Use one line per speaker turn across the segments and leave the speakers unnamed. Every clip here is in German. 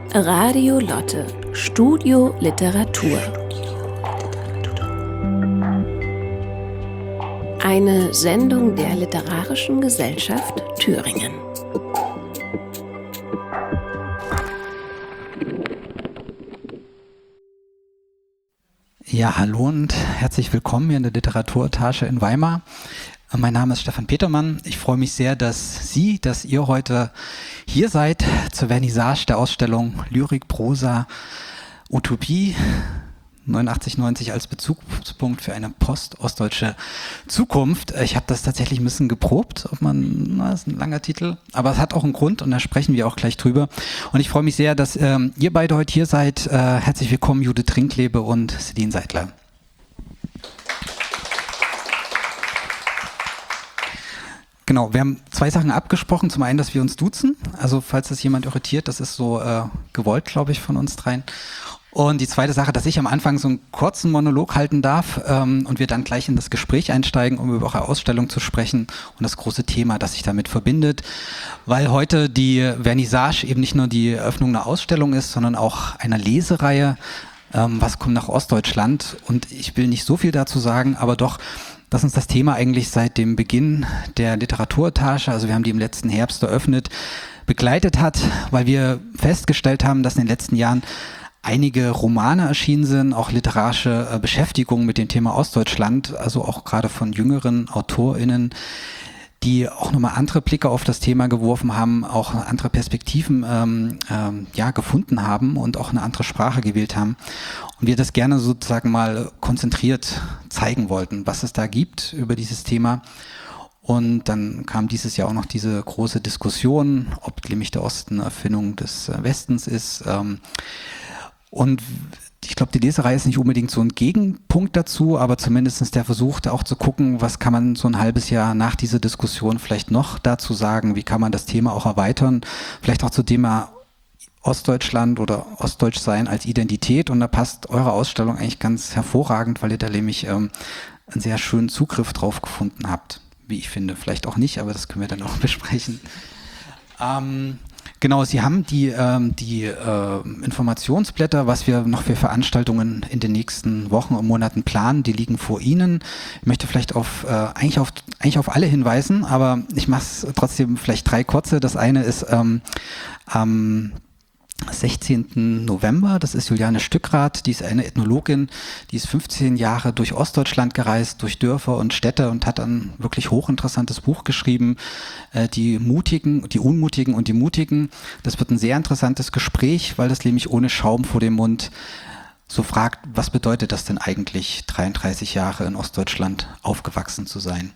Radio Lotte, Studio Literatur. Eine Sendung der Literarischen Gesellschaft Thüringen.
Ja, hallo und herzlich willkommen hier in der Literaturetage in Weimar. Mein Name ist Stefan Petermann. Ich freue mich sehr, dass ihr heute hier seid zur Vernissage der Ausstellung Lyrik, Prosa, Utopie 89/90 als Bezugspunkt für eine postostdeutsche Zukunft. Ich habe das tatsächlich ein bisschen geprobt, das ist ein langer Titel, aber es hat auch einen Grund und da sprechen wir auch gleich drüber. Und ich freue mich sehr, dass ihr beide heute hier seid. Herzlich willkommen, Judith Trinklebe und Celine Seidler. Genau, wir haben zwei Sachen abgesprochen. Zum einen, dass wir uns duzen. Also falls das jemand irritiert, das ist so gewollt, glaube ich, von uns dreien. Und die zweite Sache, dass ich am Anfang so einen kurzen Monolog halten darf und wir dann gleich in das Gespräch einsteigen, um über eure Ausstellung zu sprechen und das große Thema, das sich damit verbindet. Weil heute die Vernissage eben nicht nur die Eröffnung einer Ausstellung ist, sondern auch einer Lesereihe. Was kommt nach Ostdeutschland? Und ich will nicht so viel dazu sagen, aber doch, dass uns das Thema eigentlich seit dem Beginn der Literaturetage, also wir haben die im letzten Herbst eröffnet, begleitet hat, weil wir festgestellt haben, dass in den letzten Jahren einige Romane erschienen sind, auch literarische Beschäftigungen mit dem Thema Ostdeutschland, also auch gerade von jüngeren AutorInnen, die auch nochmal andere Blicke auf das Thema geworfen haben, auch andere Perspektiven gefunden haben und auch eine andere Sprache gewählt haben. Und wir das gerne sozusagen mal konzentriert zeigen wollten, was es da gibt über dieses Thema. Und dann kam dieses Jahr auch noch diese große Diskussion, ob nämlich der Osten eine Erfindung des Westens ist. Und ich glaube, die Leserei ist nicht unbedingt so ein Gegenpunkt dazu, aber zumindest der Versuch, da auch zu gucken, was kann man so ein halbes Jahr nach dieser Diskussion vielleicht noch dazu sagen, wie kann man das Thema auch erweitern, vielleicht auch zu Thema Ostdeutschland oder Ostdeutschsein als Identität. Und da passt eure Ausstellung eigentlich ganz hervorragend, weil ihr da nämlich einen sehr schönen Zugriff drauf gefunden habt, wie ich finde. Vielleicht auch nicht, aber das können wir dann auch besprechen. Genau, Sie haben die Informationsblätter, was wir noch für Veranstaltungen in den nächsten Wochen und Monaten planen, die liegen vor Ihnen. Ich möchte vielleicht eigentlich auf alle hinweisen, aber ich mache es trotzdem vielleicht 3 kurze. Das eine ist am 16. November, das ist Juliane Stückrath, die ist eine Ethnologin, die ist 15 Jahre durch Ostdeutschland gereist, durch Dörfer und Städte und hat ein wirklich hochinteressantes Buch geschrieben, die Mutigen, die Unmutigen und die Mutigen. Das wird ein sehr interessantes Gespräch, weil das nämlich ohne Schaum vor dem Mund so fragt, was bedeutet das denn eigentlich, 33 Jahre in Ostdeutschland aufgewachsen zu sein.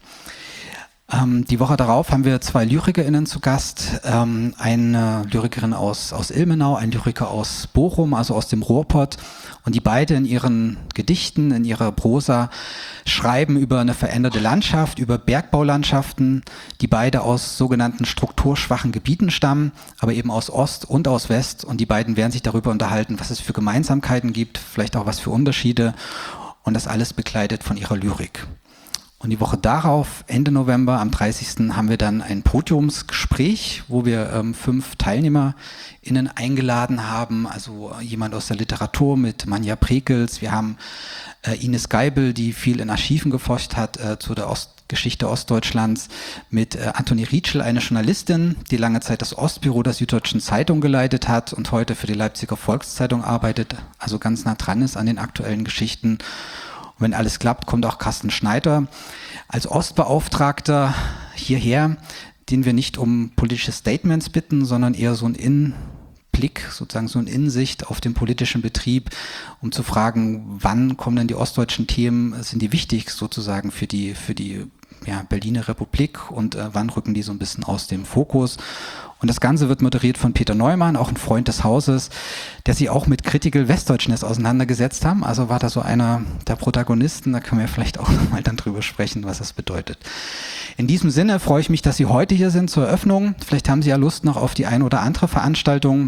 Die Woche darauf haben wir 2 LyrikerInnen zu Gast, eine Lyrikerin aus Ilmenau, ein Lyriker aus Bochum, also aus dem Ruhrpott, und die beide in ihren Gedichten, in ihrer Prosa schreiben über eine veränderte Landschaft, über Bergbaulandschaften, die beide aus sogenannten strukturschwachen Gebieten stammen, aber eben aus Ost und aus West, und die beiden werden sich darüber unterhalten, was es für Gemeinsamkeiten gibt, vielleicht auch was für Unterschiede, und das alles begleitet von ihrer Lyrik. Und die Woche darauf, Ende November, am 30. haben wir dann ein Podiumsgespräch, wo wir 5 TeilnehmerInnen eingeladen haben, also jemand aus der Literatur mit Manja Prekels. Wir haben Ines Geibel, die viel in Archiven geforscht hat zu der Geschichte Ostdeutschlands, mit Antonie Rietschel, eine Journalistin, die lange Zeit das Ostbüro der Süddeutschen Zeitung geleitet hat und heute für die Leipziger Volkszeitung arbeitet, also ganz nah dran ist an den aktuellen Geschichten. Und wenn alles klappt, kommt auch Carsten Schneider als Ostbeauftragter hierher, den wir nicht um politische Statements bitten, sondern eher so einen Innenblick, sozusagen so eine Innensicht auf den politischen Betrieb, um zu fragen, wann kommen denn die ostdeutschen Themen, sind die wichtig sozusagen für die Berliner Republik und wann rücken die so ein bisschen aus dem Fokus. Und das Ganze wird moderiert von Peter Neumann, auch ein Freund des Hauses, der sich auch mit Critical Westdeutschness auseinandergesetzt haben. Also war da so einer der Protagonisten, da können wir vielleicht auch mal dann drüber sprechen, was das bedeutet. In diesem Sinne freue ich mich, dass Sie heute hier sind zur Eröffnung. Vielleicht haben Sie ja Lust noch auf die ein oder andere Veranstaltung.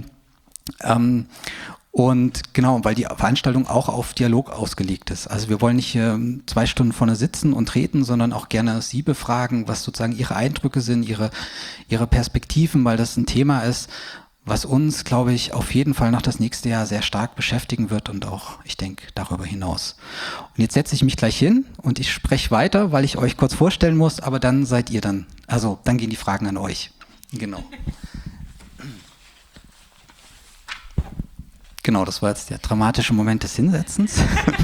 Und genau, weil die Veranstaltung auch auf Dialog ausgelegt ist. Also wir wollen nicht hier 2 Stunden vorne sitzen und reden, sondern auch gerne Sie befragen, was sozusagen Ihre Eindrücke sind, Ihre Perspektiven, weil das ein Thema ist, was uns, glaube ich, auf jeden Fall noch das nächste Jahr sehr stark beschäftigen wird und auch, ich denke, darüber hinaus. Und jetzt setze ich mich gleich hin und ich spreche weiter, weil ich euch kurz vorstellen muss, aber dann seid ihr dann, also dann gehen die Fragen an euch. Genau. Genau, das war jetzt der dramatische Moment des Hinsetzens.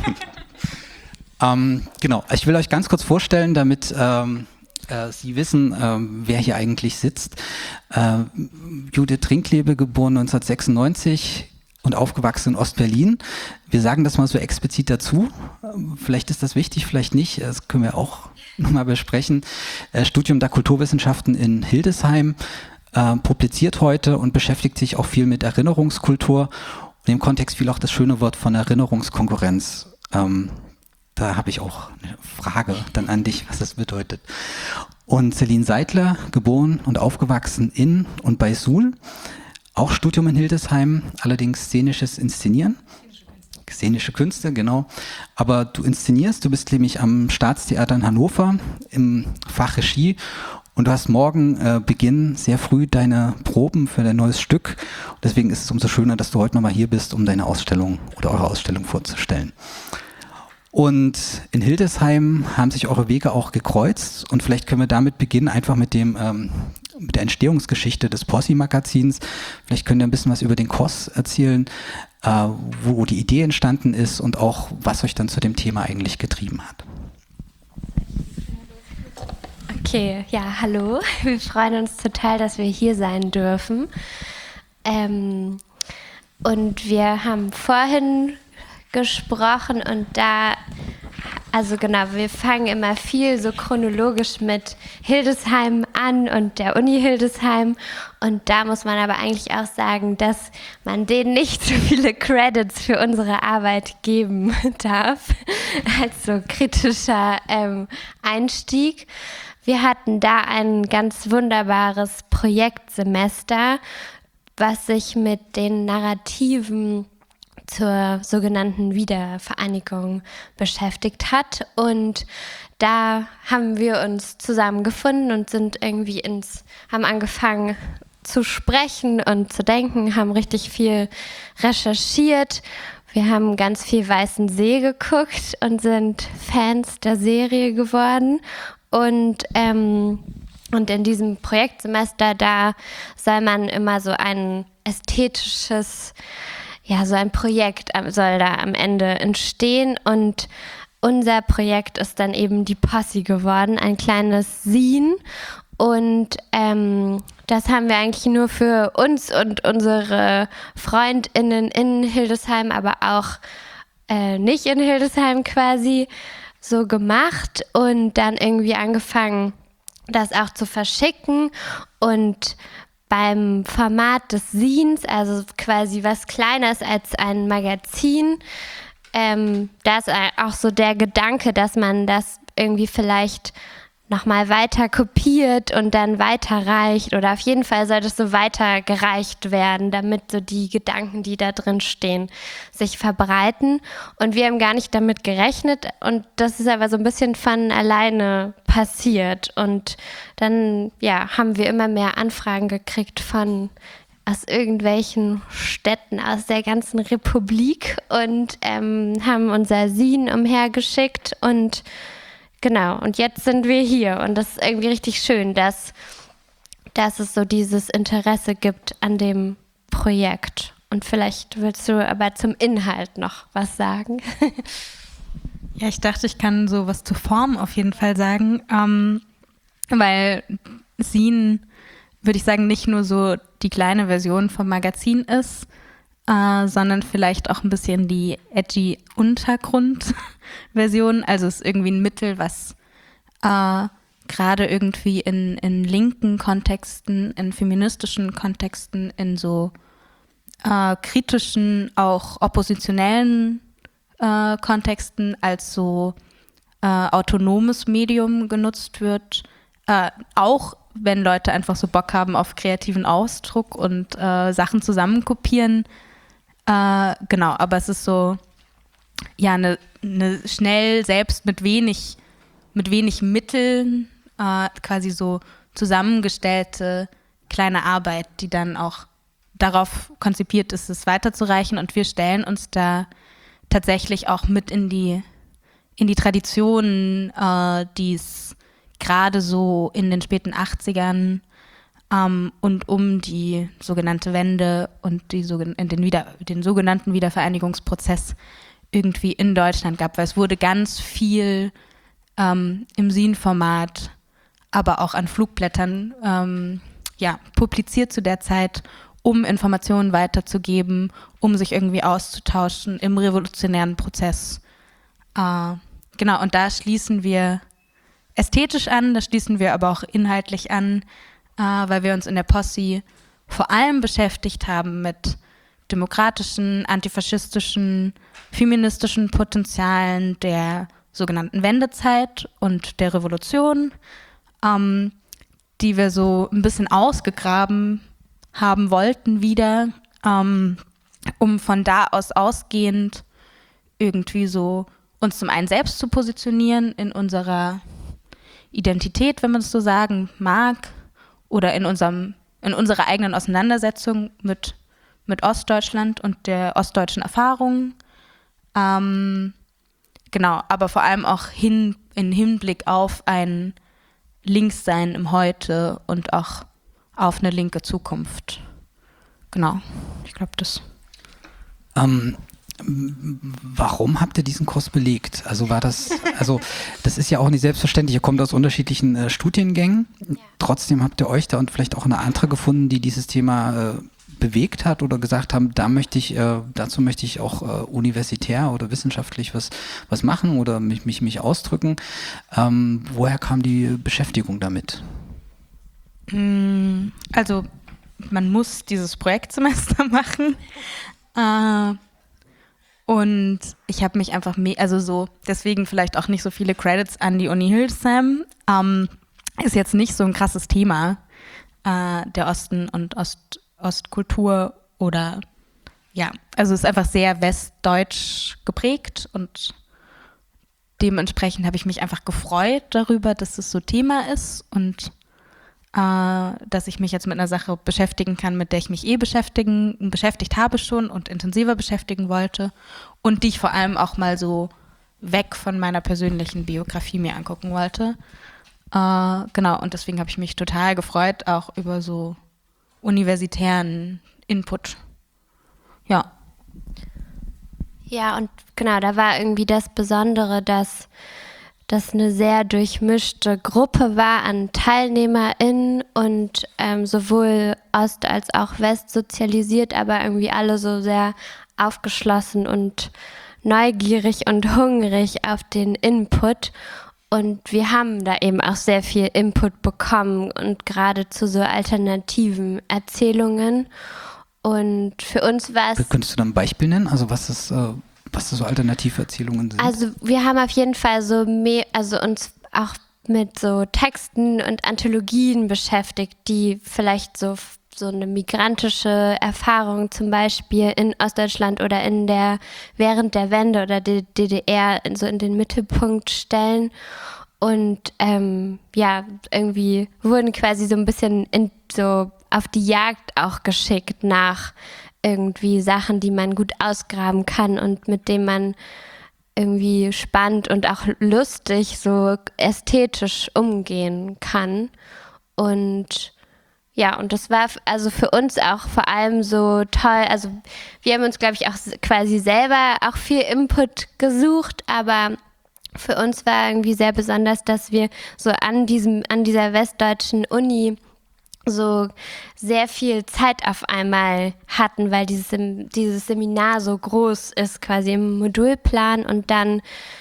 Genau, ich will euch ganz kurz vorstellen, damit Sie wissen, wer hier eigentlich sitzt. Judith Trinklebe, geboren 1996 und aufgewachsen in Ostberlin. Wir sagen das mal so explizit dazu. Vielleicht ist das wichtig, vielleicht nicht. Das können wir auch nochmal besprechen. Studium der Kulturwissenschaften in Hildesheim, publiziert heute und beschäftigt sich auch viel mit Erinnerungskultur. Und im Kontext fiel auch das schöne Wort von Erinnerungskonkurrenz. Da habe ich auch eine Frage dann an dich, was das bedeutet. Und Celine Seidler, geboren und aufgewachsen in und bei Suhl. Auch Studium in Hildesheim, allerdings szenisches Inszenieren. Szenische Künste, genau. Aber du inszenierst, du bist nämlich am Staatstheater in Hannover im Fach Regie und du hast morgen Beginn sehr früh deine Proben für dein neues Stück. Deswegen ist es umso schöner, dass du heute nochmal hier bist, um deine Ausstellung oder eure Ausstellung vorzustellen. Und in Hildesheim haben sich eure Wege auch gekreuzt und vielleicht können wir damit beginnen, einfach mit der Entstehungsgeschichte des Possi-Magazins. Vielleicht könnt ihr ein bisschen was über den KOS erzählen, wo die Idee entstanden ist und auch, was euch dann zu dem Thema eigentlich getrieben hat.
Okay, ja, hallo. Wir freuen uns total, dass wir hier sein dürfen. Und wir haben vorhin gesprochen und also genau, wir fangen immer viel so chronologisch mit Hildesheim an und der Uni Hildesheim und da muss man aber eigentlich auch sagen, dass man denen nicht so viele Credits für unsere Arbeit geben darf, als so kritischer Einstieg. Wir hatten da ein ganz wunderbares Projektsemester, was sich mit den Narrativen zur sogenannten Wiedervereinigung beschäftigt hat. Und da haben wir uns zusammengefunden und sind irgendwie haben angefangen zu sprechen und zu denken, haben richtig viel recherchiert. Wir haben ganz viel Weißen See geguckt und sind Fans der Serie geworden. Und in diesem Projektsemester, da soll man immer so ein ästhetisches, ja, so ein Projekt soll da am Ende entstehen und unser Projekt ist dann eben die Possi geworden, ein kleines Zine und das haben wir eigentlich nur für uns und unsere FreundInnen in Hildesheim, aber auch nicht in Hildesheim quasi so gemacht und dann irgendwie angefangen, das auch zu verschicken und beim Format des Zines, also quasi was kleiner ist als ein Magazin, da ist auch so der Gedanke, dass man das irgendwie vielleicht nochmal weiter kopiert und dann weiterreicht oder auf jeden Fall soll das so weitergereicht werden, damit so die Gedanken, die da drin stehen, sich verbreiten und wir haben gar nicht damit gerechnet und das ist aber so ein bisschen von alleine passiert und dann haben wir immer mehr Anfragen gekriegt aus irgendwelchen Städten aus der ganzen Republik und haben unser Zine umhergeschickt und genau, und jetzt sind wir hier und das ist irgendwie richtig schön, dass es so dieses Interesse gibt an dem Projekt. Und vielleicht willst du aber zum Inhalt noch was sagen.
Ja, ich dachte, ich kann so was zur Form auf jeden Fall sagen, weil Zine, würde ich sagen, nicht nur so die kleine Version vom Magazin ist, sondern vielleicht auch ein bisschen die edgy Untergrundversion. Also es ist irgendwie ein Mittel, was gerade irgendwie in linken Kontexten, in feministischen Kontexten, in so kritischen, auch oppositionellen Kontexten als so autonomes Medium genutzt wird. Auch wenn Leute einfach so Bock haben auf kreativen Ausdruck und Sachen zusammenkopieren. Genau, aber es ist so, ja, eine schnell, selbst mit wenig Mitteln, quasi so zusammengestellte kleine Arbeit, die dann auch darauf konzipiert ist, es weiterzureichen. Und wir stellen uns da tatsächlich auch mit in die Traditionen, die es gerade so in den späten 80ern und um die sogenannte Wende und den sogenannten Wiedervereinigungsprozess irgendwie in Deutschland gab, weil es wurde ganz viel im Sin-Format, aber auch an Flugblättern publiziert zu der Zeit, um Informationen weiterzugeben, um sich irgendwie auszutauschen im revolutionären Prozess. Genau, und da schließen wir ästhetisch an, da schließen wir aber auch inhaltlich an, weil wir uns in der Posse vor allem beschäftigt haben mit demokratischen, antifaschistischen, feministischen Potenzialen der sogenannten Wendezeit und der Revolution, die wir so ein bisschen ausgegraben haben wollten wieder, um von da aus ausgehend irgendwie so uns zum einen selbst zu positionieren in unserer Identität, wenn man es so sagen mag, oder in unserer eigenen Auseinandersetzung mit Ostdeutschland und der ostdeutschen Erfahrung. Genau, aber vor allem auch in Hinblick auf ein Linkssein im Heute und auch auf eine linke Zukunft. Genau, ich glaube das.
Warum habt ihr diesen Kurs belegt? Also das ist ja auch nicht selbstverständlich, ihr kommt aus unterschiedlichen Studiengängen. Ja. Trotzdem habt ihr euch da und vielleicht auch eine andere gefunden, die dieses Thema bewegt hat oder gesagt haben, dazu möchte ich auch universitär oder wissenschaftlich was machen oder mich ausdrücken. Woher kam die Beschäftigung damit?
Also man muss dieses Projektsemester machen. Und ich habe mich einfach, deswegen vielleicht auch nicht so viele Credits an die Uni Hildesheim. Ist jetzt nicht so ein krasses Thema, der Osten und Ostkultur oder also ist einfach sehr westdeutsch geprägt und dementsprechend habe ich mich einfach gefreut darüber, dass es so Thema ist und dass ich mich jetzt mit einer Sache beschäftigen kann, mit der ich mich beschäftigt habe schon und intensiver beschäftigen wollte und die ich vor allem auch mal so weg von meiner persönlichen Biografie mir angucken wollte. Genau, und deswegen habe ich mich total gefreut, auch über so universitären Input. Ja.
Ja, und genau, da war irgendwie das Besondere, dass das eine sehr durchmischte Gruppe war an TeilnehmerInnen und sowohl Ost- als auch West sozialisiert, aber irgendwie alle so sehr aufgeschlossen und neugierig und hungrig auf den Input. Und wir haben da eben auch sehr viel Input bekommen und gerade zu so alternativen Erzählungen. Und für uns war es...
Könntest du da ein Beispiel nennen? Also was so alternative Erzählungen sind?
Also wir haben auf jeden Fall uns auch mit so Texten und Anthologien beschäftigt, die vielleicht so eine migrantische Erfahrung zum Beispiel in Ostdeutschland oder während der Wende oder der DDR so in den Mittelpunkt stellen. Und irgendwie wurden quasi so ein bisschen so auf die Jagd auch geschickt nach irgendwie Sachen, die man gut ausgraben kann und mit denen man irgendwie spannend und auch lustig, so ästhetisch umgehen kann. Und ja, und das war also für uns auch vor allem so toll. Also wir haben uns, glaube ich, auch quasi selber auch viel Input gesucht, aber für uns war irgendwie sehr besonders, dass wir so an dieser westdeutschen Uni so sehr viel Zeit auf einmal hatten, weil dieses Seminar so groß ist, quasi im Modulplan. Und dann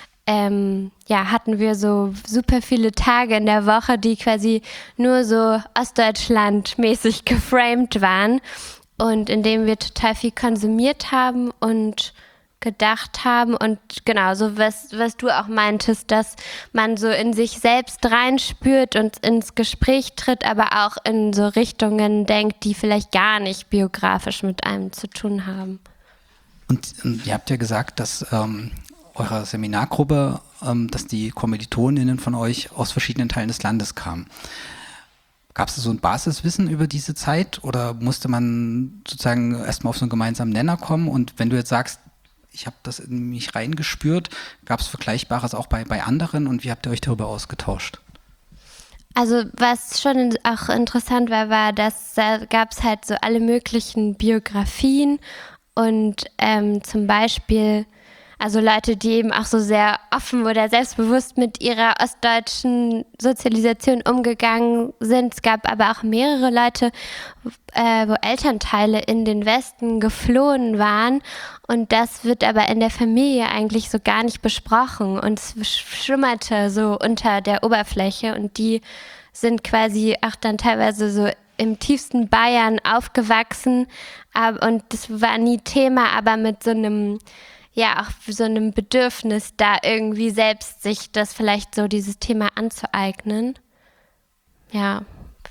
hatten wir so super viele Tage in der Woche, die quasi nur so Ostdeutschland-mäßig geframed waren und in denen wir total viel konsumiert haben und gedacht haben und genau, so was du auch meintest, dass man so in sich selbst reinspürt und ins Gespräch tritt, aber auch in so Richtungen denkt, die vielleicht gar nicht biografisch mit einem zu tun haben.
Und ihr habt ja gesagt, dass eure Seminargruppe, dass die KommilitonInnen von euch aus verschiedenen Teilen des Landes kamen. Gab es so ein Basiswissen über diese Zeit oder musste man sozusagen erstmal auf so einen gemeinsamen Nenner kommen? Und wenn du jetzt sagst, ich habe das in mich reingespürt, gab es Vergleichbares auch bei anderen und wie habt ihr euch darüber ausgetauscht?
Also was schon auch interessant war, dass da gab es halt so alle möglichen Biografien und zum Beispiel also Leute, die eben auch so sehr offen oder selbstbewusst mit ihrer ostdeutschen Sozialisation umgegangen sind. Es gab aber auch mehrere Leute, wo Elternteile in den Westen geflohen waren. Und das wird aber in der Familie eigentlich so gar nicht besprochen. Und es schlummerte so unter der Oberfläche. Und die sind quasi auch dann teilweise so im tiefsten Bayern aufgewachsen. Und das war nie Thema, aber mit so einem ja, auch so einem Bedürfnis, da irgendwie selbst sich das vielleicht so dieses Thema anzueignen. Ja.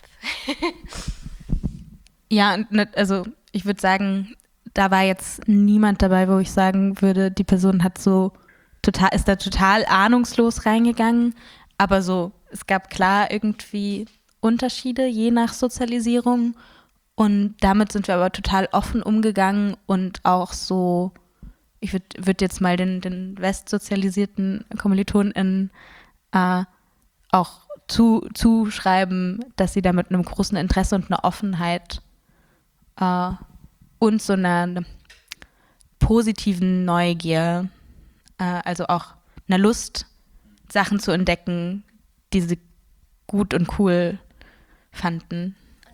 Ja, also ich würde sagen, da war jetzt niemand dabei, wo ich sagen würde, die Person ist da total ahnungslos reingegangen, aber so, es gab klar irgendwie Unterschiede je nach Sozialisierung und damit sind wir aber total offen umgegangen und auch so, ich würd jetzt mal den westsozialisierten KommilitonInnen auch zuschreiben, dass sie da mit einem großen Interesse und einer Offenheit und so einer positiven Neugier, also auch einer Lust, Sachen zu entdecken, die sie gut und cool fanden.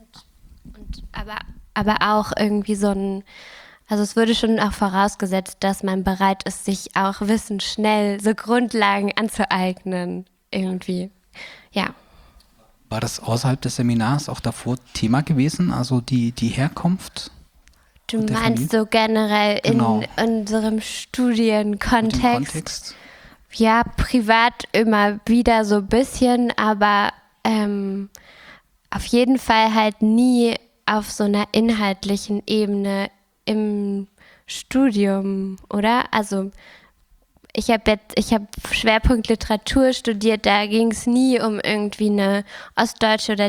Aber auch irgendwie so ein also es wurde schon auch vorausgesetzt, dass man bereit ist, sich auch Wissen schnell so Grundlagen anzueignen, irgendwie. Ja.
War das außerhalb des Seminars auch davor Thema gewesen, also die Herkunft?
Du meinst so generell
genau.
In unserem Studienkontext? Ja, privat immer wieder so ein bisschen, aber auf jeden Fall halt nie auf so einer inhaltlichen Ebene im Studium, oder? Also ich habe Schwerpunkt Literatur studiert, da ging es nie um irgendwie eine ostdeutsche oder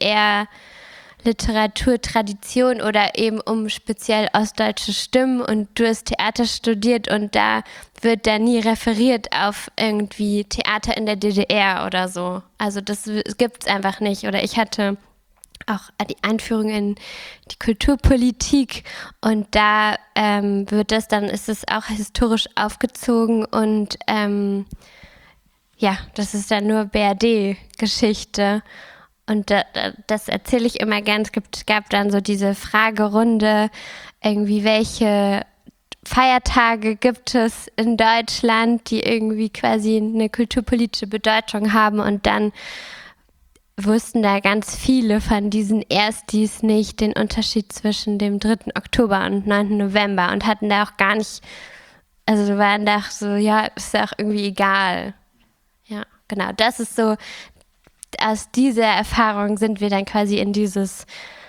DDR-Literaturtradition oder eben um speziell ostdeutsche Stimmen und du hast Theater studiert und da wird da nie referiert auf irgendwie Theater in der DDR oder so. Also das gibt es einfach nicht. Oder ich hatte auch die Einführung in die Kulturpolitik und da ist es auch historisch aufgezogen und ja, das ist dann nur BRD-Geschichte und das erzähle ich immer gern. Es gab dann so diese Fragerunde, irgendwie welche Feiertage gibt es in Deutschland, die irgendwie quasi eine kulturpolitische Bedeutung haben und dann wussten da ganz viele von diesen Erstis nicht den Unterschied zwischen dem 3. Oktober und 9. November und hatten da auch gar nicht, also waren da so, ja, ist ja auch irgendwie egal. Ja, genau, das ist so, aus dieser Erfahrung sind wir dann quasi in dieses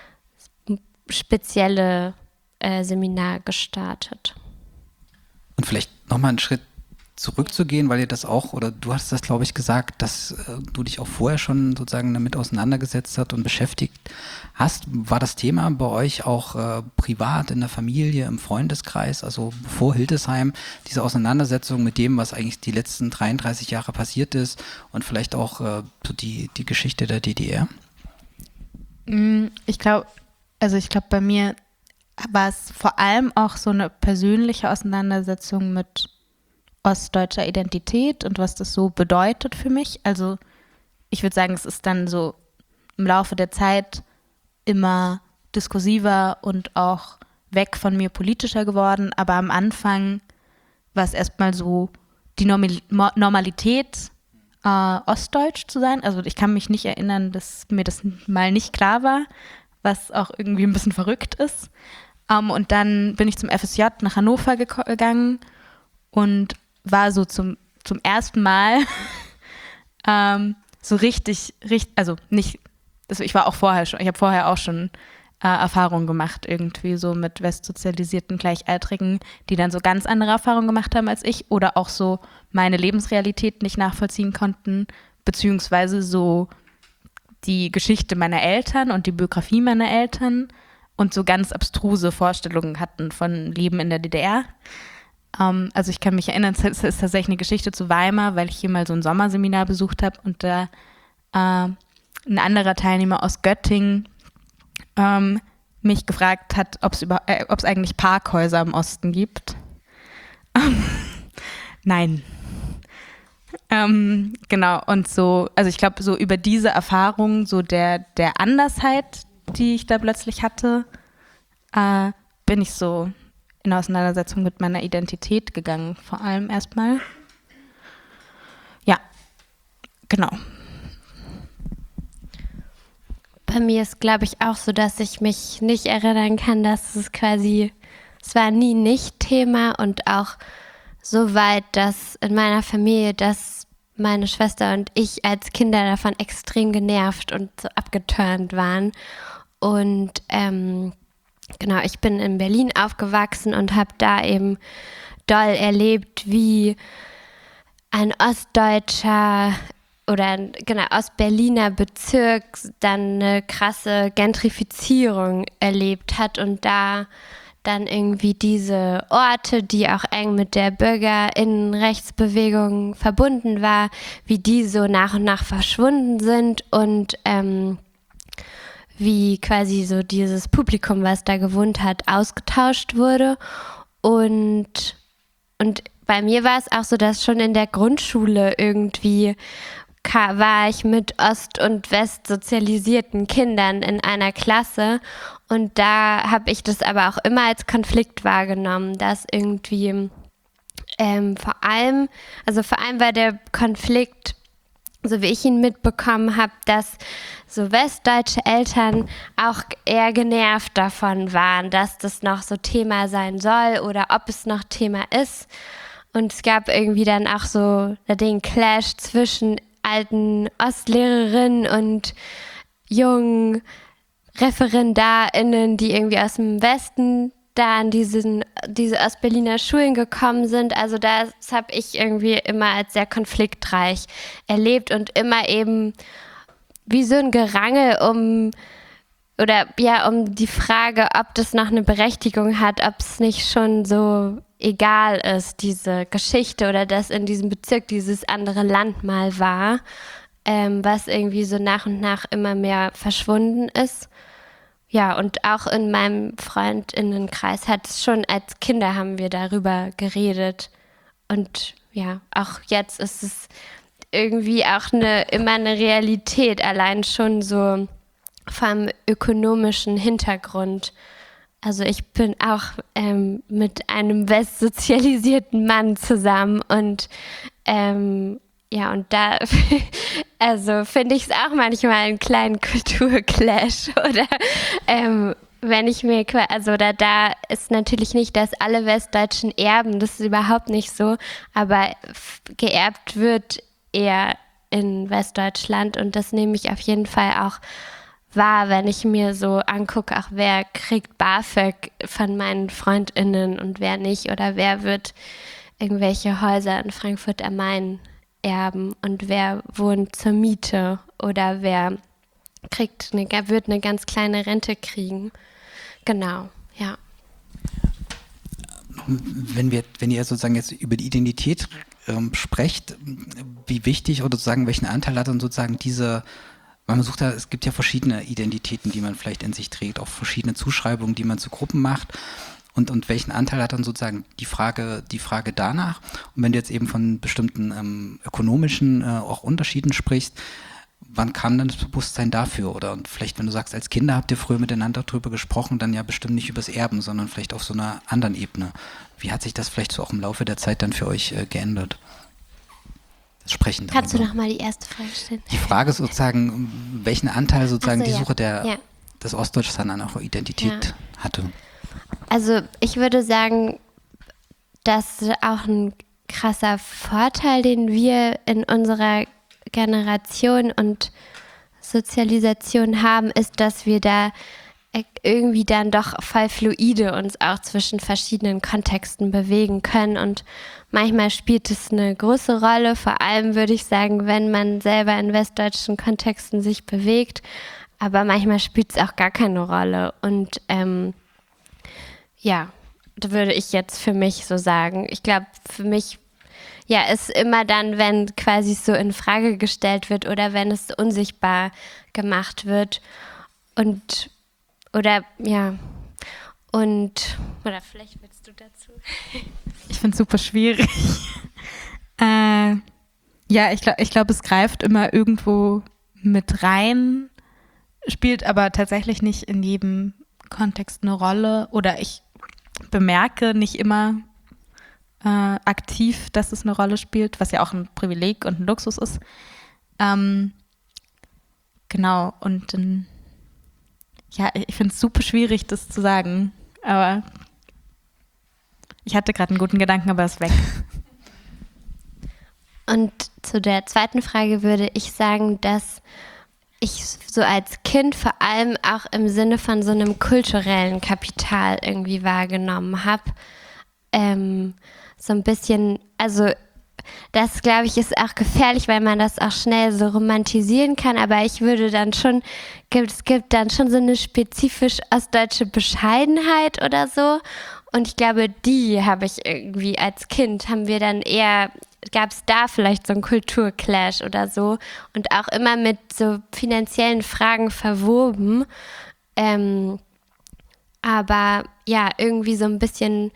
spezielle Seminar gestartet.
Und vielleicht nochmal einen Schritt zurückzugehen, weil ihr das auch, oder du hast das, glaube ich, gesagt, dass du dich auch vorher schon sozusagen damit auseinandergesetzt hast und beschäftigt hast. War das Thema bei euch auch privat, in der Familie, im Freundeskreis, also vor Hildesheim, diese Auseinandersetzung mit dem, was eigentlich die letzten 33 Jahre passiert ist und vielleicht auch so die Geschichte der DDR?
Ich glaube, bei mir war es vor allem auch so eine persönliche Auseinandersetzung mit ostdeutscher Identität und was das so bedeutet für mich. Also ich würde sagen, es ist dann so im Laufe der Zeit immer diskursiver und auch weg von mir politischer geworden. Aber am Anfang war es erstmal so die Normalität, ostdeutsch zu sein. Also ich kann mich nicht erinnern, dass mir das mal nicht klar war, was auch irgendwie ein bisschen verrückt ist. Und dann bin ich zum FSJ nach Hannover gegangen und war so zum ersten Mal so richtig, also nicht, also ich war auch vorher schon, ich habe vorher auch schon Erfahrungen gemacht, irgendwie so mit westsozialisierten Gleichaltrigen, die dann so ganz andere Erfahrungen gemacht haben als ich oder auch so meine Lebensrealität nicht nachvollziehen konnten, beziehungsweise so die Geschichte meiner Eltern und die Biografie meiner Eltern und so ganz abstruse Vorstellungen hatten von Leben in der DDR. Also ich kann mich erinnern, es ist tatsächlich eine Geschichte zu Weimar, weil ich hier mal so ein Sommerseminar besucht habe und da ein anderer Teilnehmer aus Göttingen mich gefragt hat, ob es eigentlich Parkhäuser im Osten gibt. Nein. Genau, und so, also ich glaube, so über diese Erfahrung, so der Andersheit, die ich da plötzlich hatte, bin ich so in Auseinandersetzung mit meiner Identität gegangen, vor allem erstmal. Ja, genau.
Bei mir ist, glaube ich, auch so, dass ich mich nicht erinnern kann, dass es war nie nicht Thema und auch so weit, dass in meiner Familie, dass meine Schwester und ich als Kinder davon extrem genervt und so abgeturnt waren. Und genau, ich bin in Berlin aufgewachsen und habe da eben doll erlebt, wie ein ostdeutscher oder genau Ostberliner Bezirk dann eine krasse Gentrifizierung erlebt hat und da dann irgendwie diese Orte, die auch eng mit der BürgerInnen-Rechtsbewegung verbunden war, wie die so nach und nach verschwunden sind und wie quasi so dieses Publikum, was da gewohnt hat, ausgetauscht wurde. Und bei mir war es auch so, dass schon in der Grundschule irgendwie war ich mit ost- und westsozialisierten Kindern in einer Klasse und da habe ich das aber auch immer als Konflikt wahrgenommen, dass irgendwie vor allem war der Konflikt, so wie ich ihn mitbekommen habe, dass so westdeutsche Eltern auch eher genervt davon waren, dass das noch so Thema sein soll oder ob es noch Thema ist. Und es gab irgendwie dann auch so den Clash zwischen alten Ostlehrerinnen und jungen ReferendarInnen, die irgendwie aus dem Westen da an diese Ostberliner Schulen gekommen sind. Also das habe ich irgendwie immer als sehr konfliktreich erlebt und immer eben wie so ein Gerangel um die Frage, ob das noch eine Berechtigung hat, ob es nicht schon so egal ist, diese Geschichte oder dass in diesem Bezirk dieses andere Land mal war, was irgendwie so nach und nach immer mehr verschwunden ist. Ja, und auch in meinem Freundinnenkreis hat es schon als Kinder haben wir darüber geredet. Und ja, auch jetzt ist es irgendwie auch immer eine Realität, allein schon so vom ökonomischen Hintergrund. Also ich bin auch mit einem westsozialisierten Mann zusammen und ja, und da also finde ich es auch manchmal einen kleinen Kulturclash oder wenn ich mir, also da ist natürlich nicht, dass alle Westdeutschen erben, das ist überhaupt nicht so, aber geerbt wird eher in Westdeutschland und das nehme ich auf jeden Fall auch wahr, wenn ich mir so angucke, auch wer kriegt BAföG von meinen FreundInnen und wer nicht oder wer wird irgendwelche Häuser in Frankfurt am Main erben und wer wohnt zur Miete oder wer wird eine ganz kleine Rente kriegen. Genau, ja.
Wenn ihr sozusagen jetzt über die Identität sprecht, wie wichtig oder sozusagen welchen Anteil hat dann sozusagen man sucht ja, es gibt ja verschiedene Identitäten, die man vielleicht in sich trägt, auch verschiedene Zuschreibungen, die man zu Gruppen macht. Und welchen Anteil hat dann sozusagen die Frage danach? Und wenn du jetzt eben von bestimmten ökonomischen auch Unterschieden sprichst, wann kam dann das Bewusstsein dafür? Oder und vielleicht, wenn du sagst, als Kinder habt ihr früher miteinander drüber gesprochen, dann ja bestimmt nicht übers Erben, sondern vielleicht auf so einer anderen Ebene. Wie hat sich das vielleicht so auch im Laufe der Zeit dann für euch geändert? Das Sprechen darüber.
Kannst du nochmal die erste Frage stellen?
Die Frage ist sozusagen, welchen Anteil sozusagen die Suche
ja.
des Ostdeutschlands an eurer Identität hatte.
Also ich würde sagen, dass auch ein krasser Vorteil, den wir in unserer Generation und Sozialisation haben, ist, dass wir da irgendwie dann doch voll fluide uns auch zwischen verschiedenen Kontexten bewegen können und manchmal spielt es eine große Rolle, vor allem würde ich sagen, wenn man selber in westdeutschen Kontexten sich bewegt, aber manchmal spielt es auch gar keine Rolle und ja, da würde ich jetzt für mich so sagen. Ich glaube, für mich ja, ist immer dann, wenn quasi so in Frage gestellt wird oder wenn es unsichtbar gemacht wird oder vielleicht willst du dazu?
Ich finde es super schwierig. Ja, ich glaube, es greift immer irgendwo mit rein, spielt aber tatsächlich nicht in jedem Kontext eine Rolle oder ich bemerke nicht immer aktiv, dass es eine Rolle spielt, was ja auch ein Privileg und ein Luxus ist. Genau, und ja, ich finde es super schwierig, das zu sagen, aber ich hatte gerade einen guten Gedanken, aber er ist weg.
Und zu der zweiten Frage würde ich sagen, dass ich so als Kind vor allem auch im Sinne von so einem kulturellen Kapital irgendwie wahrgenommen habe. So ein bisschen, also das, glaube ich, ist auch gefährlich, weil man das auch schnell so romantisieren kann, aber ich würde dann schon, es gibt dann schon so eine spezifisch ostdeutsche Bescheidenheit oder so und ich glaube, die habe ich irgendwie als Kind, haben wir dann eher, gab es da vielleicht so einen Kulturclash oder so und auch immer mit so finanziellen Fragen verwoben, aber ja, irgendwie so ein bisschen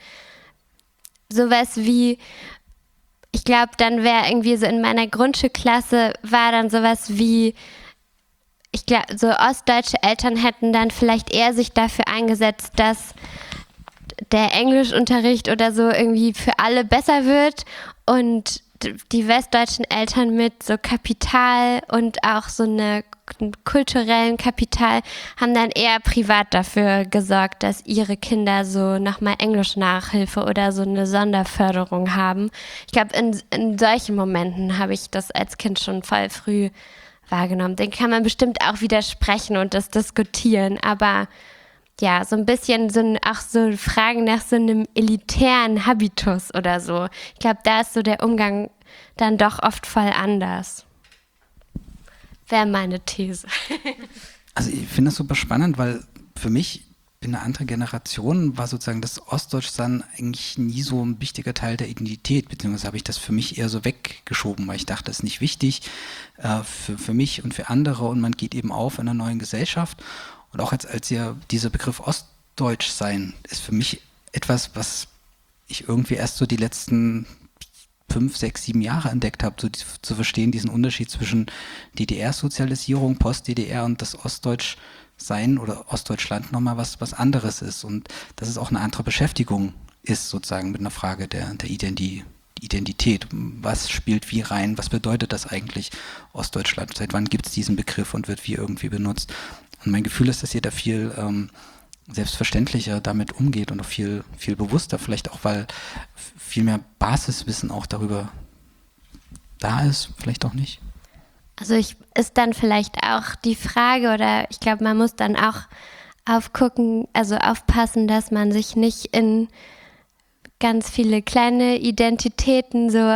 sowas wie, ich glaube, dann wäre irgendwie so in meiner Grundschulklasse war dann sowas wie, ich glaube, so ostdeutsche Eltern hätten dann vielleicht eher sich dafür eingesetzt, dass der Englischunterricht oder so irgendwie für alle besser wird und die westdeutschen Eltern mit so Kapital und auch so eine kulturellen Kapital haben dann eher privat dafür gesorgt, dass ihre Kinder so nochmal Englisch-Nachhilfe oder so eine Sonderförderung haben. Ich glaube, in solchen Momenten habe ich das als Kind schon voll früh wahrgenommen. Den kann man bestimmt auch widersprechen und das diskutieren, aber ja, so ein bisschen auch so Fragen nach so einem elitären Habitus oder so. Ich glaube, da ist so der Umgang dann doch oft voll anders. Wäre meine These.
Also ich finde das super spannend, weil für mich in einer anderen Generation war sozusagen das Ostdeutschsein eigentlich nie so ein wichtiger Teil der Identität, beziehungsweise habe ich das für mich eher so weggeschoben, weil ich dachte, das ist nicht wichtig für mich und für andere und man geht eben auf in einer neuen Gesellschaft. Und auch als ja dieser Begriff Ostdeutschsein ist für mich etwas, was ich irgendwie erst so die letzten 5, 6, 7 Jahre entdeckt habe, so zu verstehen, diesen Unterschied zwischen DDR-Sozialisierung, Post-DDR und das Ostdeutschsein oder Ostdeutschland nochmal was anderes ist und dass es auch eine andere Beschäftigung ist, sozusagen mit einer Frage der Identität. Was spielt wie rein? Was bedeutet das eigentlich Ostdeutschland? Seit wann gibt es diesen Begriff und wird wie irgendwie benutzt? Und mein Gefühl ist, dass ihr da viel selbstverständlicher damit umgeht und auch viel, viel bewusster, vielleicht auch, weil viel mehr Basiswissen auch darüber da ist, vielleicht auch nicht.
Also ist dann vielleicht auch die Frage oder ich glaube, man muss dann auch aufpassen, dass man sich nicht in ganz viele kleine Identitäten so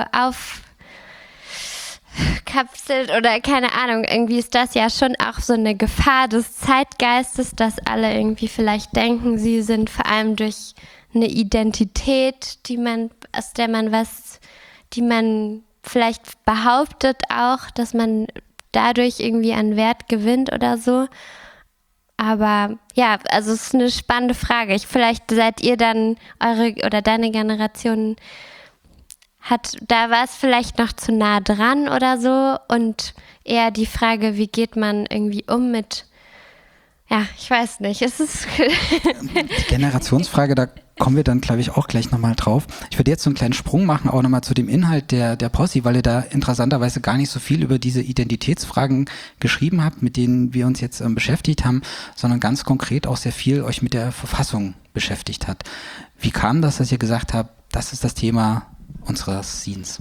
aufkapselt oder keine Ahnung, irgendwie ist das ja schon auch so eine Gefahr des Zeitgeistes, dass alle irgendwie vielleicht denken, sie sind vor allem durch eine Identität, die man vielleicht behauptet auch, dass man dadurch irgendwie an Wert gewinnt oder so. Aber ja, also es ist eine spannende Frage. Vielleicht seid ihr dann, deine Generation da war es vielleicht noch zu nah dran oder so und eher die Frage, wie geht man irgendwie um mit, ja, ich weiß nicht, es ist
die Generationsfrage, da kommen wir dann, glaube ich, auch gleich nochmal drauf. Ich würde jetzt so einen kleinen Sprung machen, auch nochmal zu dem Inhalt der Posse, weil ihr da interessanterweise gar nicht so viel über diese Identitätsfragen geschrieben habt, mit denen wir uns jetzt beschäftigt haben, sondern ganz konkret auch sehr viel euch mit der Verfassung beschäftigt hat. Wie kam das, dass ihr gesagt habt, das ist das Thema unseres Scenes?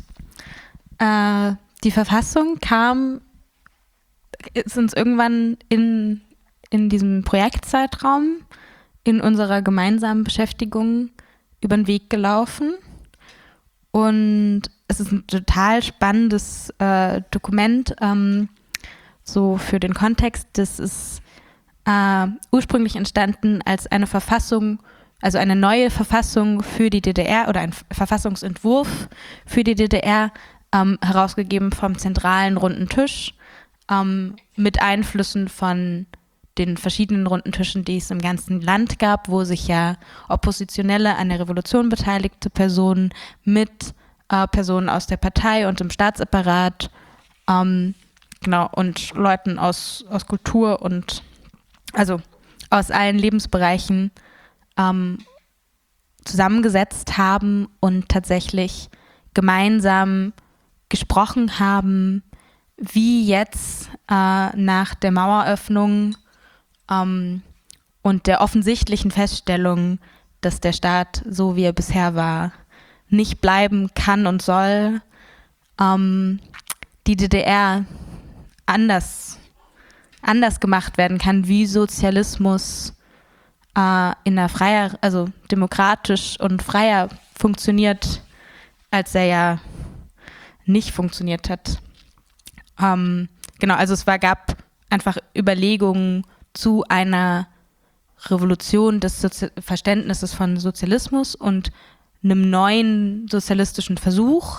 Die Verfassung ist uns irgendwann in in diesem Projektzeitraum in unserer gemeinsamen Beschäftigung über den Weg gelaufen. Und es ist ein total spannendes Dokument, so für den Kontext. Das ist ursprünglich entstanden als eine Verfassung, also eine neue Verfassung für die DDR oder ein Verfassungsentwurf für die DDR, herausgegeben vom Zentralen Runden Tisch, mit Einflüssen von den verschiedenen runden Tischen, die es im ganzen Land gab, wo sich ja Oppositionelle an der Revolution beteiligte Personen mit Personen aus der Partei und im Staatsapparat, genau, und Leuten aus Kultur und also aus allen Lebensbereichen zusammengesetzt haben und tatsächlich gemeinsam gesprochen haben, wie jetzt nach der Maueröffnung und der offensichtlichen Feststellung, dass der Staat, so wie er bisher war, nicht bleiben kann und soll, die DDR anders gemacht werden kann, wie Sozialismus in einer freier, also demokratisch und freier funktioniert, als er ja nicht funktioniert hat. Genau, also es gab einfach Überlegungen zu einer Revolution des Verständnisses von Sozialismus und einem neuen sozialistischen Versuch,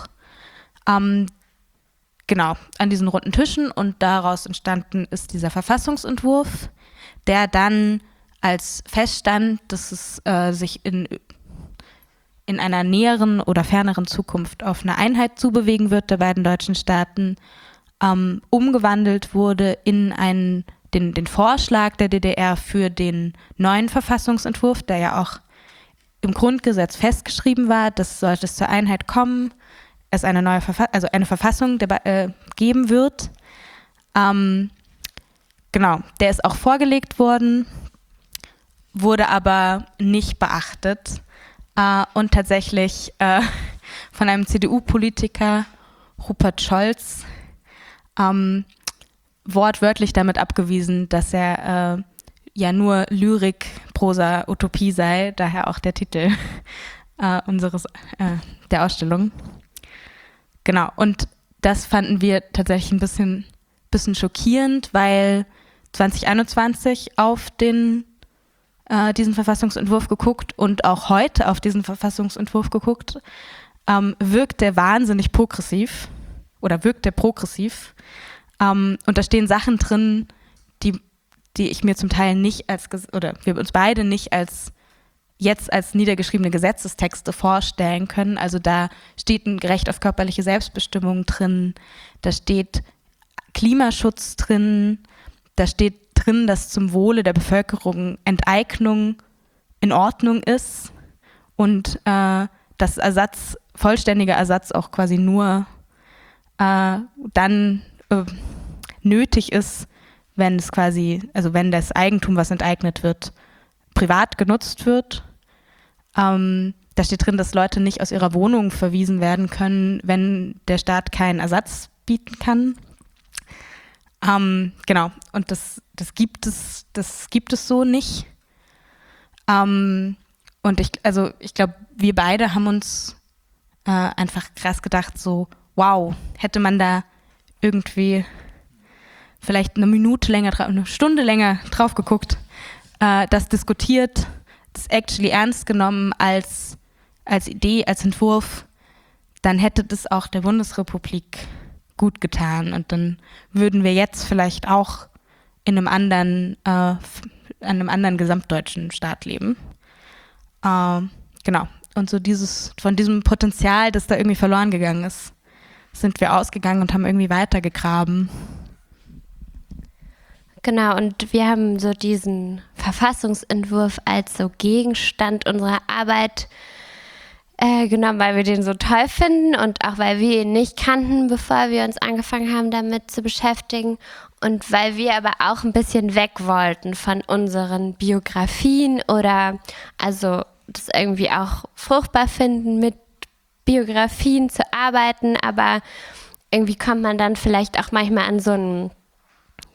genau, an diesen runden Tischen, und daraus entstanden ist dieser Verfassungsentwurf, der dann als feststand, dass es sich in einer näheren oder ferneren Zukunft auf eine Einheit zubewegen wird der beiden deutschen Staaten, umgewandelt wurde in den Vorschlag der DDR für den neuen Verfassungsentwurf, der ja auch im Grundgesetz festgeschrieben war, dass sollte es zur Einheit kommen, es eine neue eine Verfassung geben wird. Genau, der ist auch vorgelegt worden, wurde aber nicht beachtet und tatsächlich von einem CDU-Politiker, Rupert Scholz, wortwörtlich damit abgewiesen, dass er ja nur Lyrik, Prosa, Utopie sei, daher auch der Titel der Ausstellung. Genau, und das fanden wir tatsächlich ein bisschen schockierend, weil 2021 auf diesen Verfassungsentwurf geguckt und auch heute auf diesen Verfassungsentwurf geguckt, wirkt der wahnsinnig progressiv oder wirkt der progressiv. Und da stehen Sachen drin, die ich mir zum Teil nicht oder wir uns beide nicht als niedergeschriebene Gesetzestexte vorstellen können. Also da steht ein Recht auf körperliche Selbstbestimmung drin, da steht Klimaschutz drin, da steht drin, dass zum Wohle der Bevölkerung Enteignung in Ordnung ist und dass vollständiger Ersatz auch quasi nur dann nötig ist, wenn wenn das Eigentum, was enteignet wird, privat genutzt wird. Da steht drin, dass Leute nicht aus ihrer Wohnung verwiesen werden können, wenn der Staat keinen Ersatz bieten kann. Genau, und das gibt es so nicht. Und ich glaube, wir beide haben uns einfach krass gedacht, so, wow, hätte man da irgendwie vielleicht eine Stunde länger drauf geguckt, das diskutiert, das actually ernst genommen als Idee, als Entwurf, dann hätte das auch der Bundesrepublik gut getan. Und dann würden wir jetzt vielleicht auch in einem anderen gesamtdeutschen Staat leben. Genau. Und so von diesem Potenzial, das da irgendwie verloren gegangen ist, sind wir ausgegangen und haben irgendwie weitergegraben.
Genau, und wir haben so diesen Verfassungsentwurf als so Gegenstand unserer Arbeit genommen, weil wir den so toll finden und auch weil wir ihn nicht kannten, bevor wir uns angefangen haben, damit zu beschäftigen, und weil wir aber auch ein bisschen weg wollten von unseren Biografien oder also das irgendwie auch fruchtbar finden, mit Biografien zu arbeiten, aber irgendwie kommt man dann vielleicht auch manchmal an so einen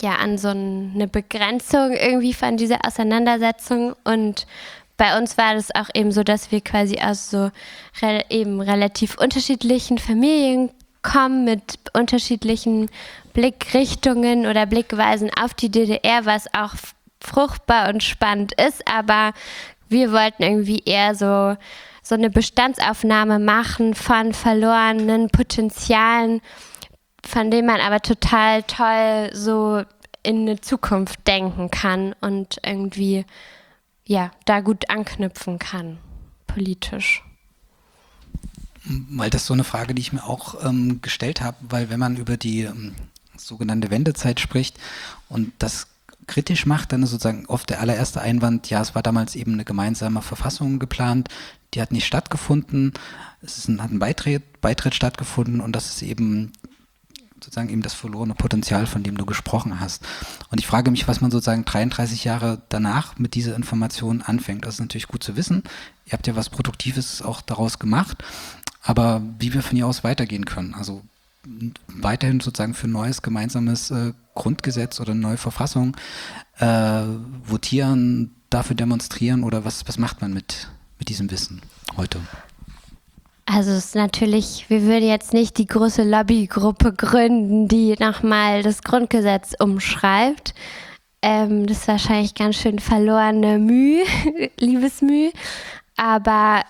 an so eine Begrenzung irgendwie von dieser Auseinandersetzung. Und bei uns war das auch eben so, dass wir quasi aus so eben relativ unterschiedlichen Familien kommen, mit unterschiedlichen Blickrichtungen oder Blickweisen auf die DDR, was auch fruchtbar und spannend ist. Aber wir wollten irgendwie eher so eine Bestandsaufnahme machen von verlorenen Potenzialen, von denen man aber total toll so in eine Zukunft denken kann und irgendwie da gut anknüpfen kann, politisch.
Weil das ist so eine Frage, die ich mir auch gestellt habe, weil wenn man über die sogenannte Wendezeit spricht und das kritisch macht, dann ist sozusagen oft der allererste Einwand, ja, es war damals eben eine gemeinsame Verfassung geplant, die hat nicht stattgefunden, hat ein Beitritt stattgefunden und das ist eben sozusagen eben das verlorene Potenzial, von dem du gesprochen hast. Und ich frage mich, was man sozusagen 33 Jahre danach mit dieser Information anfängt. Das ist natürlich gut zu wissen. Ihr habt ja was Produktives auch daraus gemacht, aber wie wir von hier aus weitergehen können. Also weiterhin sozusagen für ein neues gemeinsames Grundgesetz oder eine neue Verfassung votieren, dafür demonstrieren oder was macht man mit diesem Wissen heute?
Also es ist natürlich, wir würden jetzt nicht die große Lobbygruppe gründen, die nochmal das Grundgesetz umschreibt. Das ist wahrscheinlich ganz schön verlorene Mühe, Liebesmühe. Aber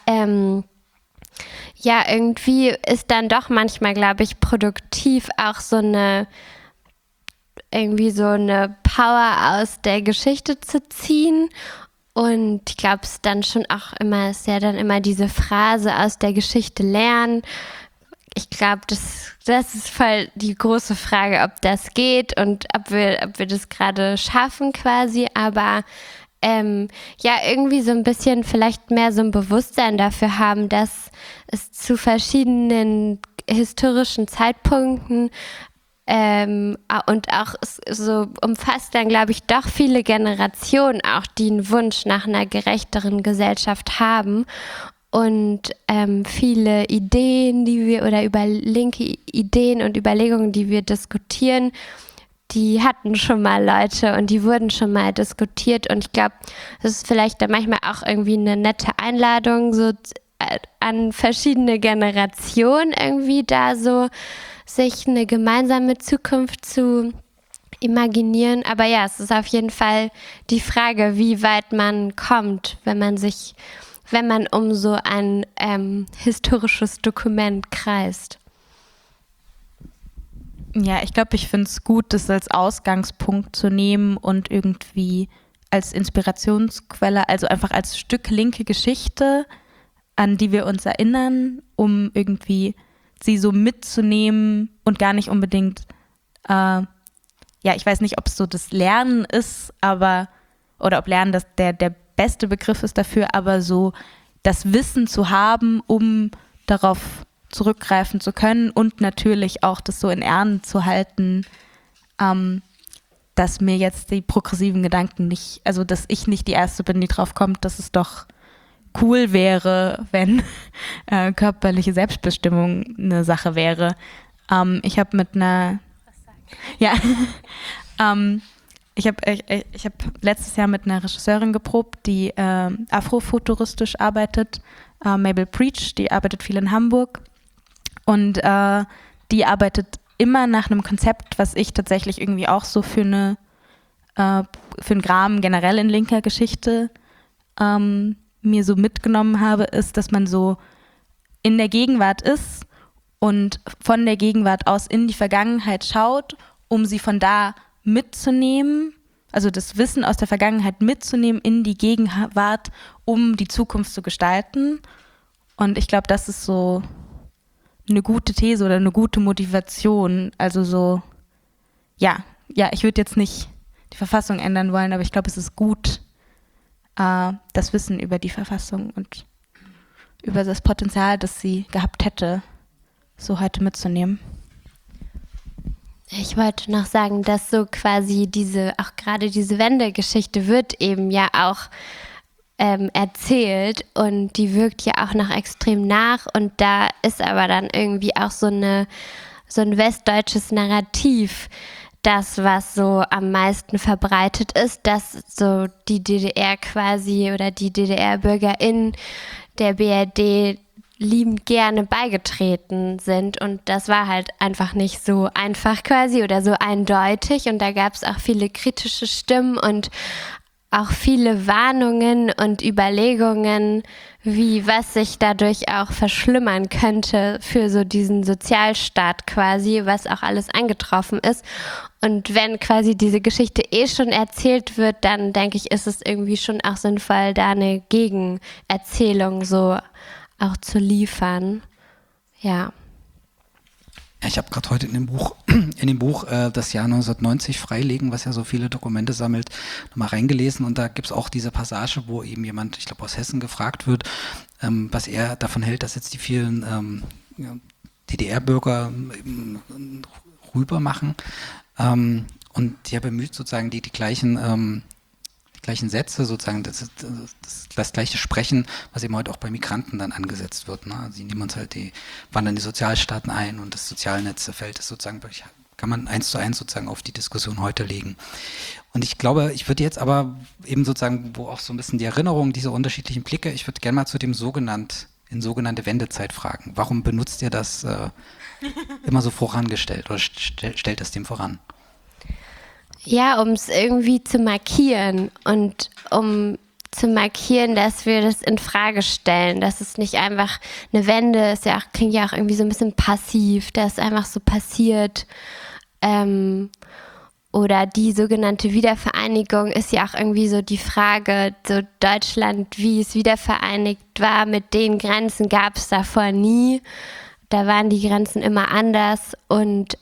irgendwie ist dann doch manchmal, glaube ich, produktiv auch so eine Power aus der Geschichte zu ziehen. Und ich glaube, es ist dann schon auch immer, ist ja dann immer diese Phrase aus der Geschichte lernen. Ich glaube, das ist voll die große Frage, ob das geht und ob wir das gerade schaffen quasi. Aber irgendwie so ein bisschen vielleicht mehr so ein Bewusstsein dafür haben, dass es zu verschiedenen historischen Zeitpunkten und auch so umfasst dann, glaube ich, doch viele Generationen auch, die einen Wunsch nach einer gerechteren Gesellschaft haben und viele Ideen, über linke Ideen und Überlegungen, die wir diskutieren, die hatten schon mal Leute und die wurden schon mal diskutiert und ich glaube, das ist vielleicht dann manchmal auch irgendwie eine nette Einladung so an verschiedene Generationen irgendwie da so sich eine gemeinsame Zukunft zu imaginieren. Aber ja, es ist auf jeden Fall die Frage, wie weit man kommt, wenn man um so ein historisches Dokument kreist.
Ja, ich glaube, ich finde es gut, das als Ausgangspunkt zu nehmen und irgendwie als Inspirationsquelle, also einfach als Stück linke Geschichte, an die wir uns erinnern, um irgendwie sie so mitzunehmen und gar nicht unbedingt, ich weiß nicht, ob es so das Lernen ist, oder ob Lernen der beste Begriff ist dafür, aber so das Wissen zu haben, um darauf zurückgreifen zu können und natürlich auch das so in Ehren zu halten, dass mir jetzt die progressiven Gedanken nicht, also dass ich nicht die Erste bin, die drauf kommt, dass es doch cool wäre, wenn körperliche Selbstbestimmung eine Sache wäre. Ich habe mit einer, ich habe letztes Jahr mit einer Regisseurin geprobt, die afrofuturistisch arbeitet, Mabel Preach, die arbeitet viel in Hamburg und die arbeitet immer nach einem Konzept, was ich tatsächlich irgendwie auch so für einen Graben generell in linker Geschichte mir so mitgenommen habe, ist, dass man so in der Gegenwart ist und von der Gegenwart aus in die Vergangenheit schaut, um sie von da mitzunehmen, also das Wissen aus der Vergangenheit mitzunehmen in die Gegenwart, um die Zukunft zu gestalten. Und ich glaube, das ist so eine gute These oder eine gute Motivation. Also so, ich würde jetzt nicht die Verfassung ändern wollen, aber ich glaube, es ist gut, das Wissen über die Verfassung und über das Potenzial, das sie gehabt hätte, so heute mitzunehmen.
Ich wollte noch sagen, dass so quasi gerade diese Wendegeschichte wird eben ja auch erzählt und die wirkt ja auch noch extrem nach und da ist aber dann irgendwie auch so ein westdeutsches Narrativ, das, was so am meisten verbreitet ist, dass so die DDR quasi oder die DDR-BürgerInnen der BRD liebend gerne beigetreten sind und das war halt einfach nicht so einfach quasi oder so eindeutig und da gab es auch viele kritische Stimmen und auch viele Warnungen und Überlegungen, wie was sich dadurch auch verschlimmern könnte für so diesen Sozialstaat quasi, was auch alles eingetroffen ist. Und wenn quasi diese Geschichte schon erzählt wird, dann denke ich, ist es irgendwie schon auch sinnvoll, da eine Gegenerzählung so auch zu liefern. Ja.
Ja, ich habe gerade heute in dem Buch das Jahr 1990 freilegen, was ja so viele Dokumente sammelt, nochmal reingelesen und da gibt es auch diese Passage, wo eben jemand, ich glaube aus Hessen, gefragt wird, was er davon hält, dass jetzt die vielen DDR-Bürger rüber machen und der bemüht sozusagen die gleichen Sätze, sozusagen das gleiche Sprechen, was eben heute auch bei Migranten dann angesetzt wird. Ne? Sie nehmen uns halt wandern die Sozialstaaten ein und das Sozialnetz fällt es sozusagen, kann man 1:1 sozusagen auf die Diskussion heute legen. Und ich glaube, ich würde jetzt aber eben sozusagen, wo auch so ein bisschen die Erinnerung, diese unterschiedlichen Blicke, ich würde gerne mal zu dem sogenannte Wendezeit fragen. Warum benutzt ihr das immer so vorangestellt oder stellt das dem voran?
Ja, um es irgendwie zu markieren und um zu markieren, dass wir das in Frage stellen, dass es nicht einfach eine Wende ist, klingt ja auch irgendwie so ein bisschen passiv, dass einfach so passiert oder die sogenannte Wiedervereinigung ist ja auch irgendwie so die Frage, so Deutschland, wie es wiedervereinigt war, mit den Grenzen gab es davor nie, da waren die Grenzen immer anders und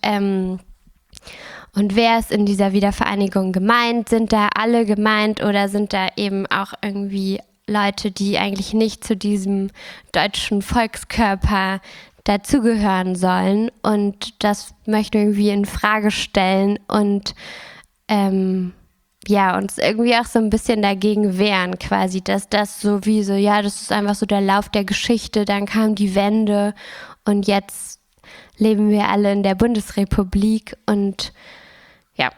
wer ist in dieser Wiedervereinigung gemeint? Sind da alle gemeint oder sind da eben auch irgendwie Leute, die eigentlich nicht zu diesem deutschen Volkskörper dazugehören sollen? Und das möchten wir irgendwie in Frage stellen und uns irgendwie auch so ein bisschen dagegen wehren quasi, dass das so wie so, ja, das ist einfach so der Lauf der Geschichte, dann kam die Wende und jetzt leben wir alle in der Bundesrepublik und ja.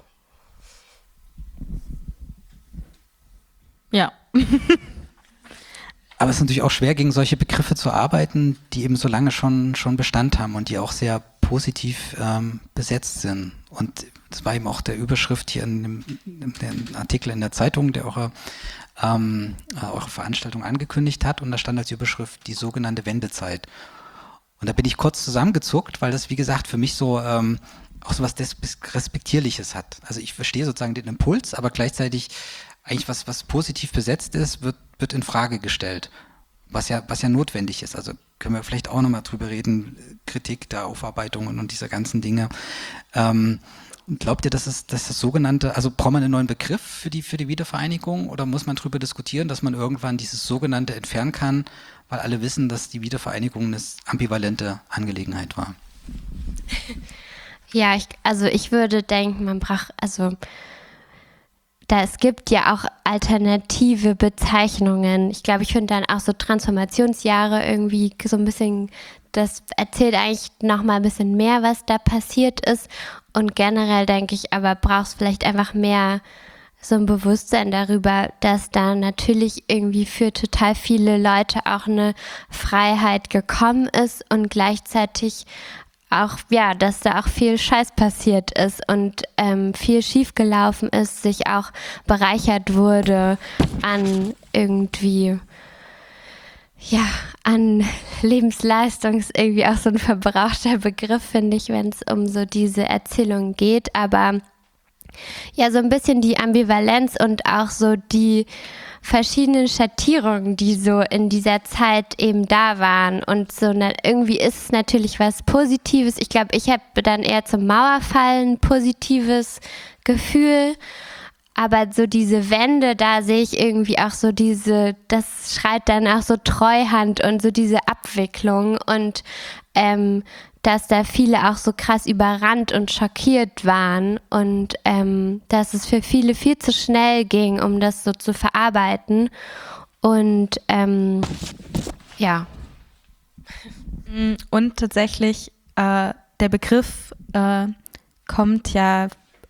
Ja.
Aber es ist natürlich auch schwer, gegen solche Begriffe zu arbeiten, die eben so lange schon Bestand haben und die auch sehr positiv besetzt sind. Und das war eben auch der Überschrift hier in dem Artikel in der Zeitung, der eure Veranstaltung angekündigt hat. Und da stand als Überschrift die sogenannte Wendezeit. Und da bin ich kurz zusammengezuckt, weil das, wie gesagt, für mich so auch so was Respektierliches hat. Also ich verstehe sozusagen den Impuls, aber gleichzeitig eigentlich was positiv besetzt ist, wird in Frage gestellt, was ja notwendig ist. Also können wir vielleicht auch nochmal drüber reden, Kritik der Aufarbeitungen und dieser ganzen Dinge. Glaubt ihr, dass das sogenannte, also braucht man einen neuen Begriff für die Wiedervereinigung oder muss man drüber diskutieren, dass man irgendwann dieses sogenannte entfernen kann, weil alle wissen, dass die Wiedervereinigung eine ambivalente Angelegenheit war?
Ja, ich würde denken, man braucht, es gibt ja auch alternative Bezeichnungen. Ich glaube, ich finde dann auch so Transformationsjahre irgendwie so ein bisschen, das erzählt eigentlich nochmal ein bisschen mehr, was da passiert ist. Und generell denke ich, aber brauchst vielleicht einfach mehr so ein Bewusstsein darüber, dass da natürlich irgendwie für total viele Leute auch eine Freiheit gekommen ist und gleichzeitig auch, ja, dass da auch viel Scheiß passiert ist und viel schiefgelaufen ist, sich auch bereichert wurde an irgendwie, ja, an Lebensleistung ist irgendwie auch so ein verbrauchter Begriff, finde ich, wenn es um so diese Erzählung geht, aber ja, so ein bisschen die Ambivalenz und auch so die verschiedenen Schattierungen, die so in dieser Zeit eben da waren und so irgendwie ist es natürlich was Positives. Ich glaube, ich habe dann eher zum Mauerfall ein positives Gefühl, aber so diese Wende, da sehe ich irgendwie auch so das schreit dann auch so Treuhand und so diese Abwicklung und dass da viele auch so krass überrannt und schockiert waren und dass es für viele viel zu schnell ging, um das so zu verarbeiten. Und ja.
Und tatsächlich der Begriff kommt ja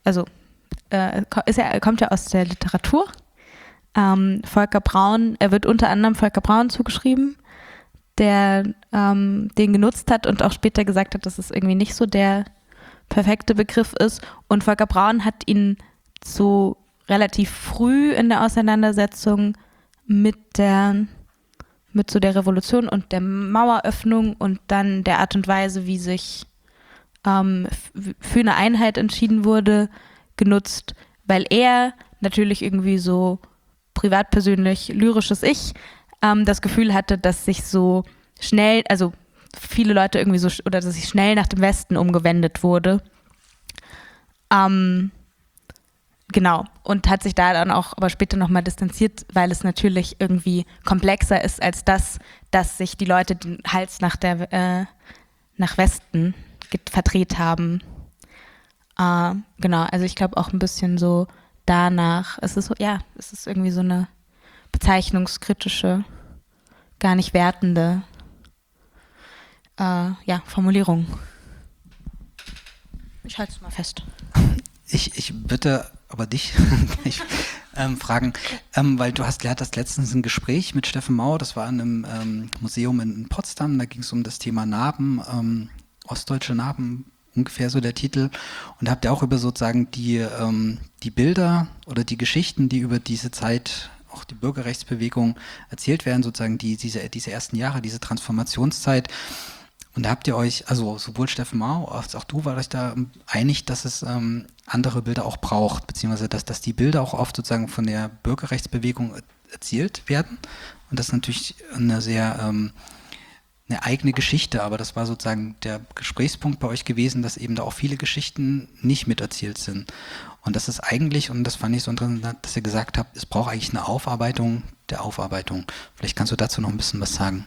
aus der Literatur. Volker Braun, er wird unter anderem Volker Braun zugeschrieben, der den genutzt hat und auch später gesagt hat, dass es irgendwie nicht so der perfekte Begriff ist. Und Volker Braun hat ihn so relativ früh in der Auseinandersetzung mit so der Revolution und der Maueröffnung und dann der Art und Weise, wie sich für eine Einheit entschieden wurde, genutzt, weil er natürlich irgendwie so privat-persönlich lyrisches Ich das Gefühl hatte, dass sich so schnell, also viele Leute irgendwie so, oder dass sich schnell nach dem Westen umgewendet wurde. Genau, und hat sich da dann auch aber später nochmal distanziert, weil es natürlich irgendwie komplexer ist als das, dass sich die Leute den Hals nach Westen verdreht haben. Genau, also ich glaube auch ein bisschen so danach, es ist irgendwie so eine bezeichnungskritische, gar nicht wertende Formulierung. Ich halte es mal fest.
Ich bitte aber dich fragen, weil du hattest letztens ein Gespräch mit Steffen Mau, das war in einem Museum in Potsdam, da ging es um das Thema Narben, ostdeutsche Narben, ungefähr so der Titel. Und da habt ihr auch über sozusagen die Bilder oder die Geschichten, die über diese Zeit, auch die Bürgerrechtsbewegung erzählt werden, sozusagen diese ersten Jahre, diese Transformationszeit. Und da habt ihr euch, also sowohl Steffen Mau als auch du, wart euch da einig, dass es andere Bilder auch braucht, beziehungsweise dass die Bilder auch oft sozusagen von der Bürgerrechtsbewegung erzählt werden. Und das ist natürlich eine eigene Geschichte, aber das war sozusagen der Gesprächspunkt bei euch gewesen, dass eben da auch viele Geschichten nicht miterzählt sind. Und das ist eigentlich, und das fand ich so interessant, dass ihr gesagt habt, es braucht eigentlich eine Aufarbeitung der Aufarbeitung. Vielleicht kannst du dazu noch ein bisschen was sagen.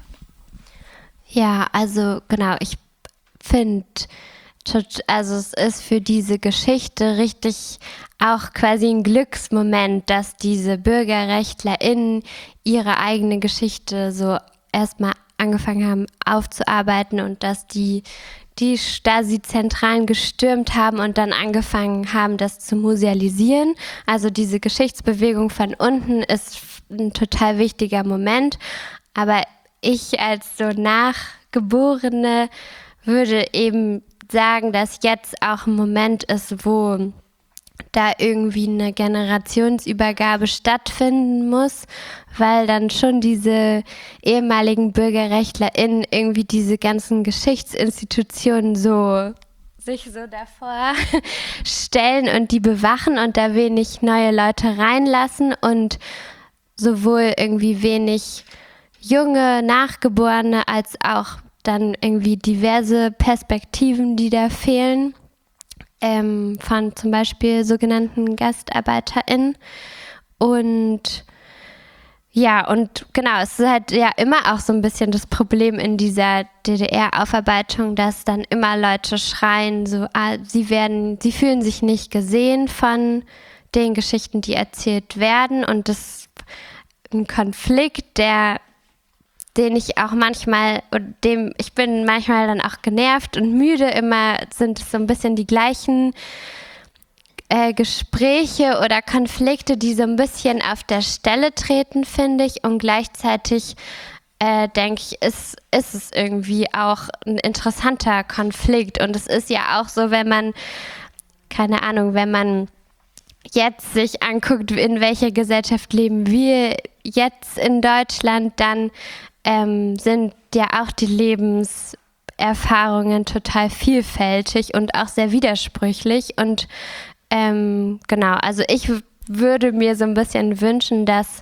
Ja, also genau, ich finde, also es ist für diese Geschichte richtig auch quasi ein Glücksmoment, dass diese BürgerrechtlerInnen ihre eigene Geschichte so erstmal angefangen haben aufzuarbeiten und dass die Stasi-Zentralen gestürmt haben und dann angefangen haben, das zu musealisieren. Also diese Geschichtsbewegung von unten ist ein total wichtiger Moment, aber ich als so Nachgeborene würde eben sagen, dass jetzt auch ein Moment ist, wo da irgendwie eine Generationsübergabe stattfinden muss, weil dann schon diese ehemaligen BürgerrechtlerInnen irgendwie diese ganzen Geschichtsinstitutionen sich so davor stellen und die bewachen und da wenig neue Leute reinlassen und sowohl irgendwie wenig junge Nachgeborene als auch dann irgendwie diverse Perspektiven, die da fehlen, von zum Beispiel sogenannten GastarbeiterInnen. Und ja, und genau, es ist halt ja immer auch so ein bisschen das Problem in dieser DDR-Aufarbeitung, dass dann immer Leute schreien, so, sie fühlen sich nicht gesehen von den Geschichten, die erzählt werden. Und das ist ein Konflikt, den ich auch manchmal, ich bin manchmal dann auch genervt und müde, immer sind es so ein bisschen die gleichen Gespräche oder Konflikte, die so ein bisschen auf der Stelle treten, finde ich, und gleichzeitig denke ich, ist es irgendwie auch ein interessanter Konflikt und es ist ja auch so, wenn man jetzt sich anguckt, in welcher Gesellschaft leben wir jetzt in Deutschland, dann sind ja auch die Lebenserfahrungen total vielfältig und auch sehr widersprüchlich. Und genau, also ich würde mir so ein bisschen wünschen, dass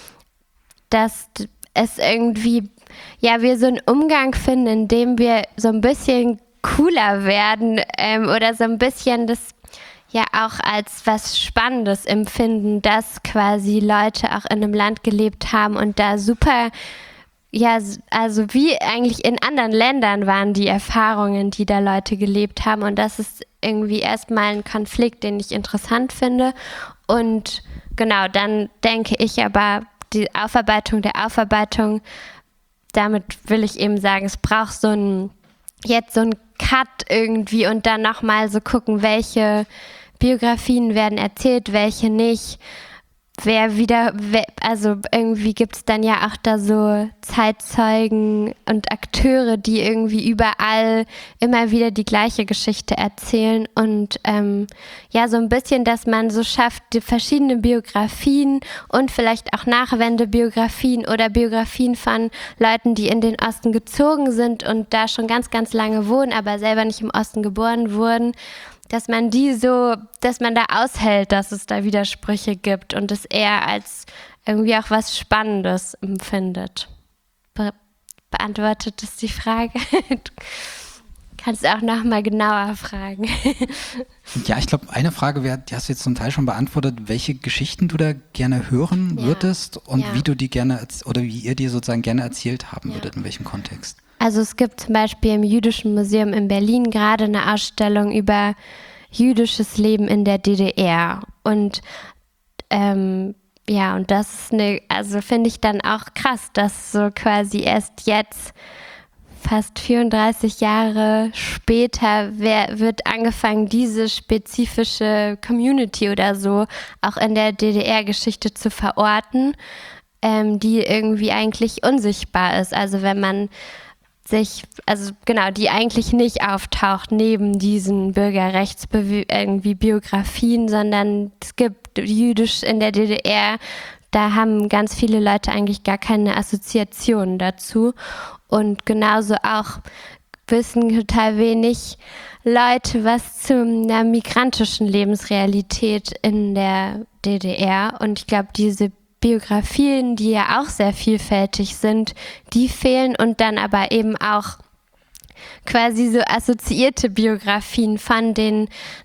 es irgendwie, ja, wir so einen Umgang finden, in dem wir so ein bisschen cooler werden oder so ein bisschen das ja auch als was Spannendes empfinden, dass quasi Leute auch in einem Land gelebt haben und da super, ja, also wie eigentlich in anderen Ländern waren die Erfahrungen, die da Leute gelebt haben und das ist irgendwie erstmal ein Konflikt, den ich interessant finde und genau, dann denke ich aber, die Aufarbeitung der Aufarbeitung, damit will ich eben sagen, es braucht so ein Cut irgendwie und dann nochmal so gucken, welche Biografien werden erzählt, welche nicht. Also irgendwie gibt es dann ja auch da so Zeitzeugen und Akteure, die irgendwie überall immer wieder die gleiche Geschichte erzählen und so ein bisschen, dass man so schafft, die verschiedene Biografien und vielleicht auch Nachwendebiografien oder Biografien von Leuten, die in den Osten gezogen sind und da schon ganz, ganz lange wohnen, aber selber nicht im Osten geboren wurden, dass man da aushält, dass es da Widersprüche gibt und es eher als irgendwie auch was Spannendes empfindet. Beantwortet das die Frage? Du kannst auch nochmal genauer fragen.
Ja, ich glaube, eine Frage wäre, die hast du jetzt zum Teil schon beantwortet, welche Geschichten du da gerne hören würdest und wie du die gerne, oder wie ihr die sozusagen gerne erzählt haben würdet, in welchem Kontext.
Also es gibt zum Beispiel im Jüdischen Museum in Berlin gerade eine Ausstellung über jüdisches Leben in der DDR. Und und das ist also finde ich dann auch krass, dass so quasi erst jetzt, fast 34 Jahre später, wird angefangen, diese spezifische Community oder so auch in der DDR-Geschichte zu verorten, die irgendwie eigentlich unsichtbar ist. Also wenn man die eigentlich nicht auftaucht neben diesen Bürgerrechtsbiografien, sondern es gibt Jüdisch in der DDR, da haben ganz viele Leute eigentlich gar keine Assoziationen dazu. Und genauso auch wissen total wenig Leute was zu einer migrantischen Lebensrealität in der DDR. Und ich glaube, diese Biografien, die ja auch sehr vielfältig sind, die fehlen und dann aber eben auch quasi so assoziierte Biografien von den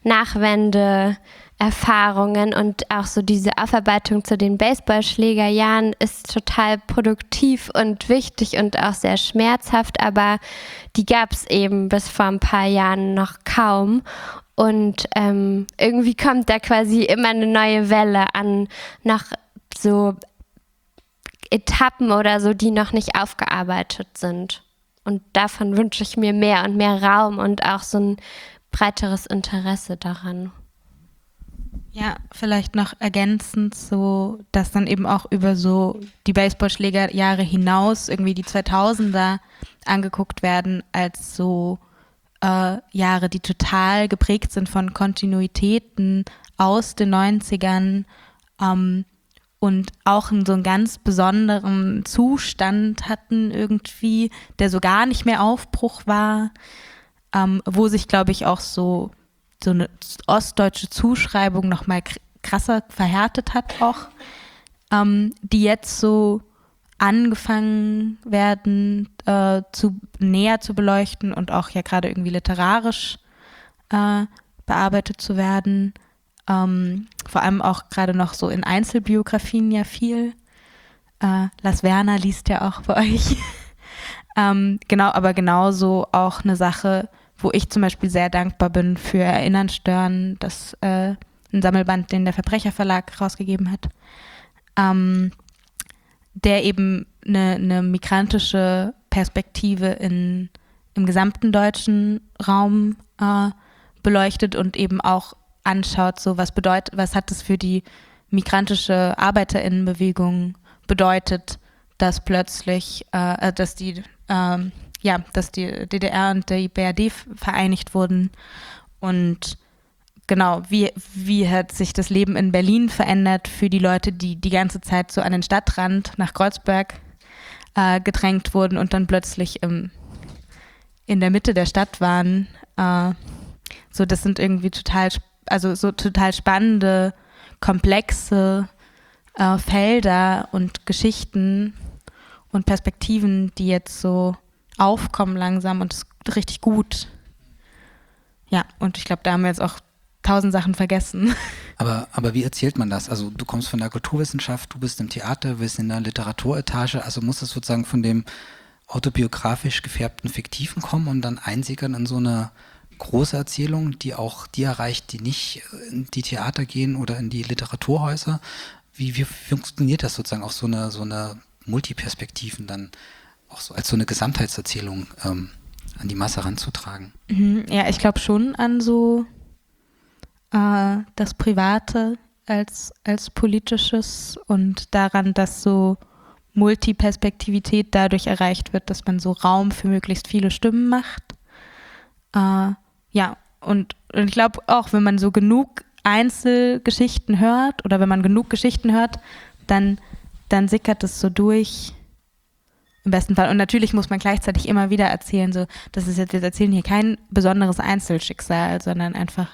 Nachwendeerfahrungen und auch so diese Aufarbeitung zu den Baseballschlägerjahren ist total produktiv und wichtig und auch sehr schmerzhaft, aber die gab es eben bis vor ein paar Jahren noch kaum. Und irgendwie kommt da quasi immer eine neue Welle an nach so Etappen oder so, die noch nicht aufgearbeitet sind. Und davon wünsche ich mir mehr und mehr Raum und auch so ein breiteres Interesse daran.
Ja, vielleicht noch ergänzend so, dass dann eben auch über so die Baseballschlägerjahre hinaus irgendwie die 2000er angeguckt werden als so Jahre, die total geprägt sind von Kontinuitäten aus den 90ern, und auch so einen ganz besonderen Zustand hatten irgendwie, der so gar nicht mehr Aufbruch war, wo sich, glaube ich, auch so eine ostdeutsche Zuschreibung nochmal krasser verhärtet hat auch, die jetzt so angefangen werden, näher zu beleuchten und auch ja gerade irgendwie literarisch bearbeitet zu werden. Vor allem auch gerade noch so in Einzelbiografien ja viel. Lars Werner liest ja auch bei euch. Genau, aber genauso auch eine Sache, wo ich zum Beispiel sehr dankbar bin für Erinnern stören, das ein Sammelband, den der Verbrecherverlag rausgegeben hat, der eben eine migrantische Perspektive im gesamten deutschen Raum beleuchtet und eben auch anschaut, so was hat es für die migrantische ArbeiterInnenbewegung bedeutet, dass plötzlich, dass die DDR und die BRD vereinigt wurden und genau, wie hat sich das Leben in Berlin verändert für die Leute, die die ganze Zeit so an den Stadtrand nach Kreuzberg gedrängt wurden und dann plötzlich in der Mitte der Stadt waren. So, das sind irgendwie total spannende, komplexe Felder und Geschichten und Perspektiven, die jetzt so aufkommen langsam und es ist richtig gut. Ja, und ich glaube, da haben wir jetzt auch 1000 Sachen vergessen.
Aber wie erzählt man das? Also du kommst von der Kulturwissenschaft, du bist im Theater, du bist in der Literaturetage, also muss es sozusagen von dem autobiografisch gefärbten Fiktiven kommen und dann einsickern in so eine große Erzählung, die auch die erreicht, die nicht in die Theater gehen oder in die Literaturhäuser. Wie funktioniert das sozusagen auch so eine Multiperspektiven dann auch so als so eine Gesamtheitserzählung an die Masse ranzutragen.
Ja, ich glaube schon an so das Private als politisches und daran, dass so Multiperspektivität dadurch erreicht wird, dass man so Raum für möglichst viele Stimmen macht. Ja, und ich glaube auch, wenn man so genug Einzelgeschichten hört oder wenn man genug Geschichten hört, dann sickert es so durch, im besten Fall. Und natürlich muss man gleichzeitig immer wieder erzählen, so, das ist jetzt, wir erzählen hier kein besonderes Einzelschicksal, sondern einfach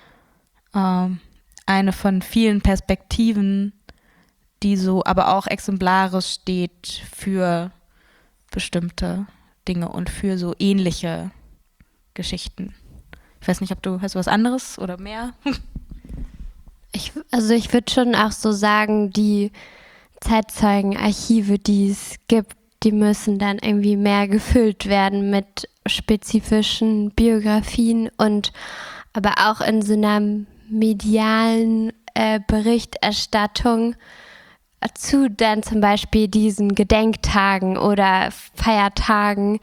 eine von vielen Perspektiven, die so aber auch exemplarisch steht für bestimmte Dinge und für so ähnliche Geschichten. Ich weiß nicht, ob hast du was anderes oder mehr?
Ich würde schon auch so sagen, die Zeitzeugenarchive, die es gibt, die müssen dann irgendwie mehr gefüllt werden mit spezifischen Biografien und aber auch in so einer medialen Berichterstattung zu dann zum Beispiel diesen Gedenktagen oder Feiertagen,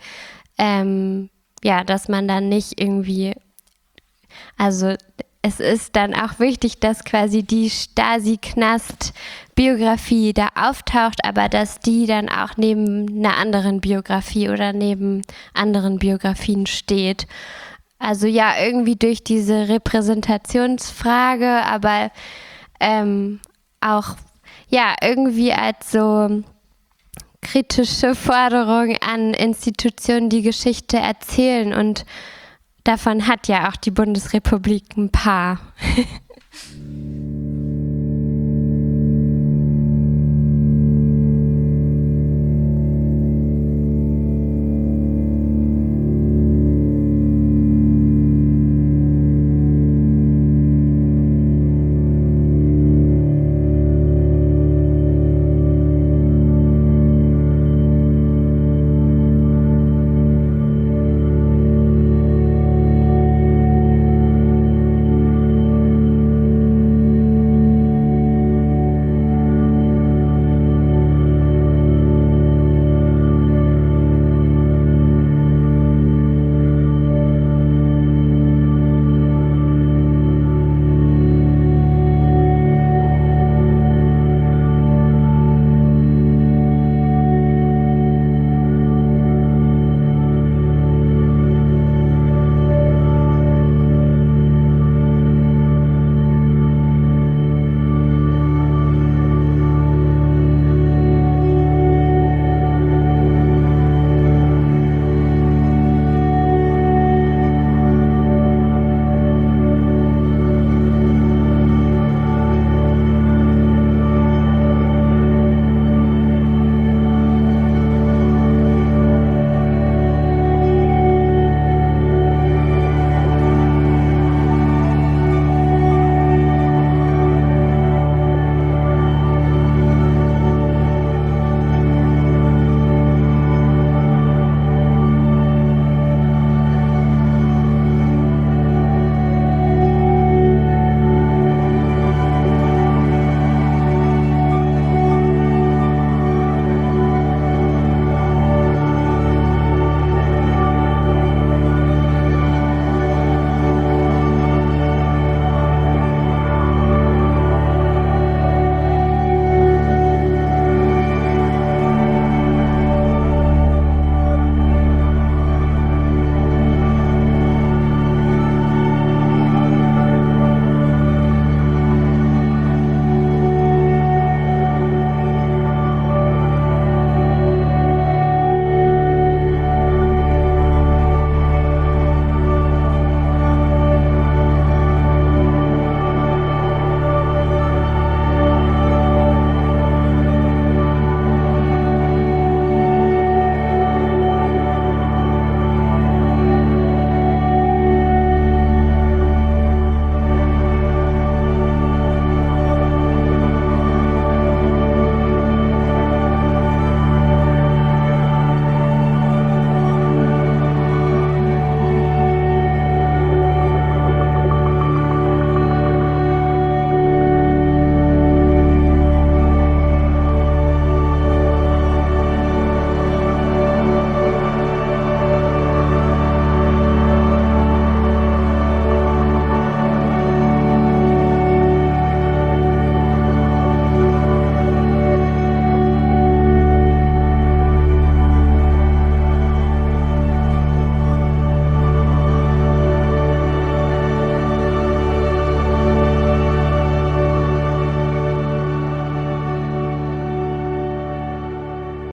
dass man dann nicht irgendwie, also es ist dann auch wichtig, dass quasi die Stasi-Knast-Biografie da auftaucht, aber dass die dann auch neben einer anderen Biografie oder neben anderen Biografien steht. Also ja, irgendwie durch diese Repräsentationsfrage, aber auch ja irgendwie als so kritische Forderung an Institutionen, die Geschichte erzählen, und davon hat ja auch die Bundesrepublik ein paar.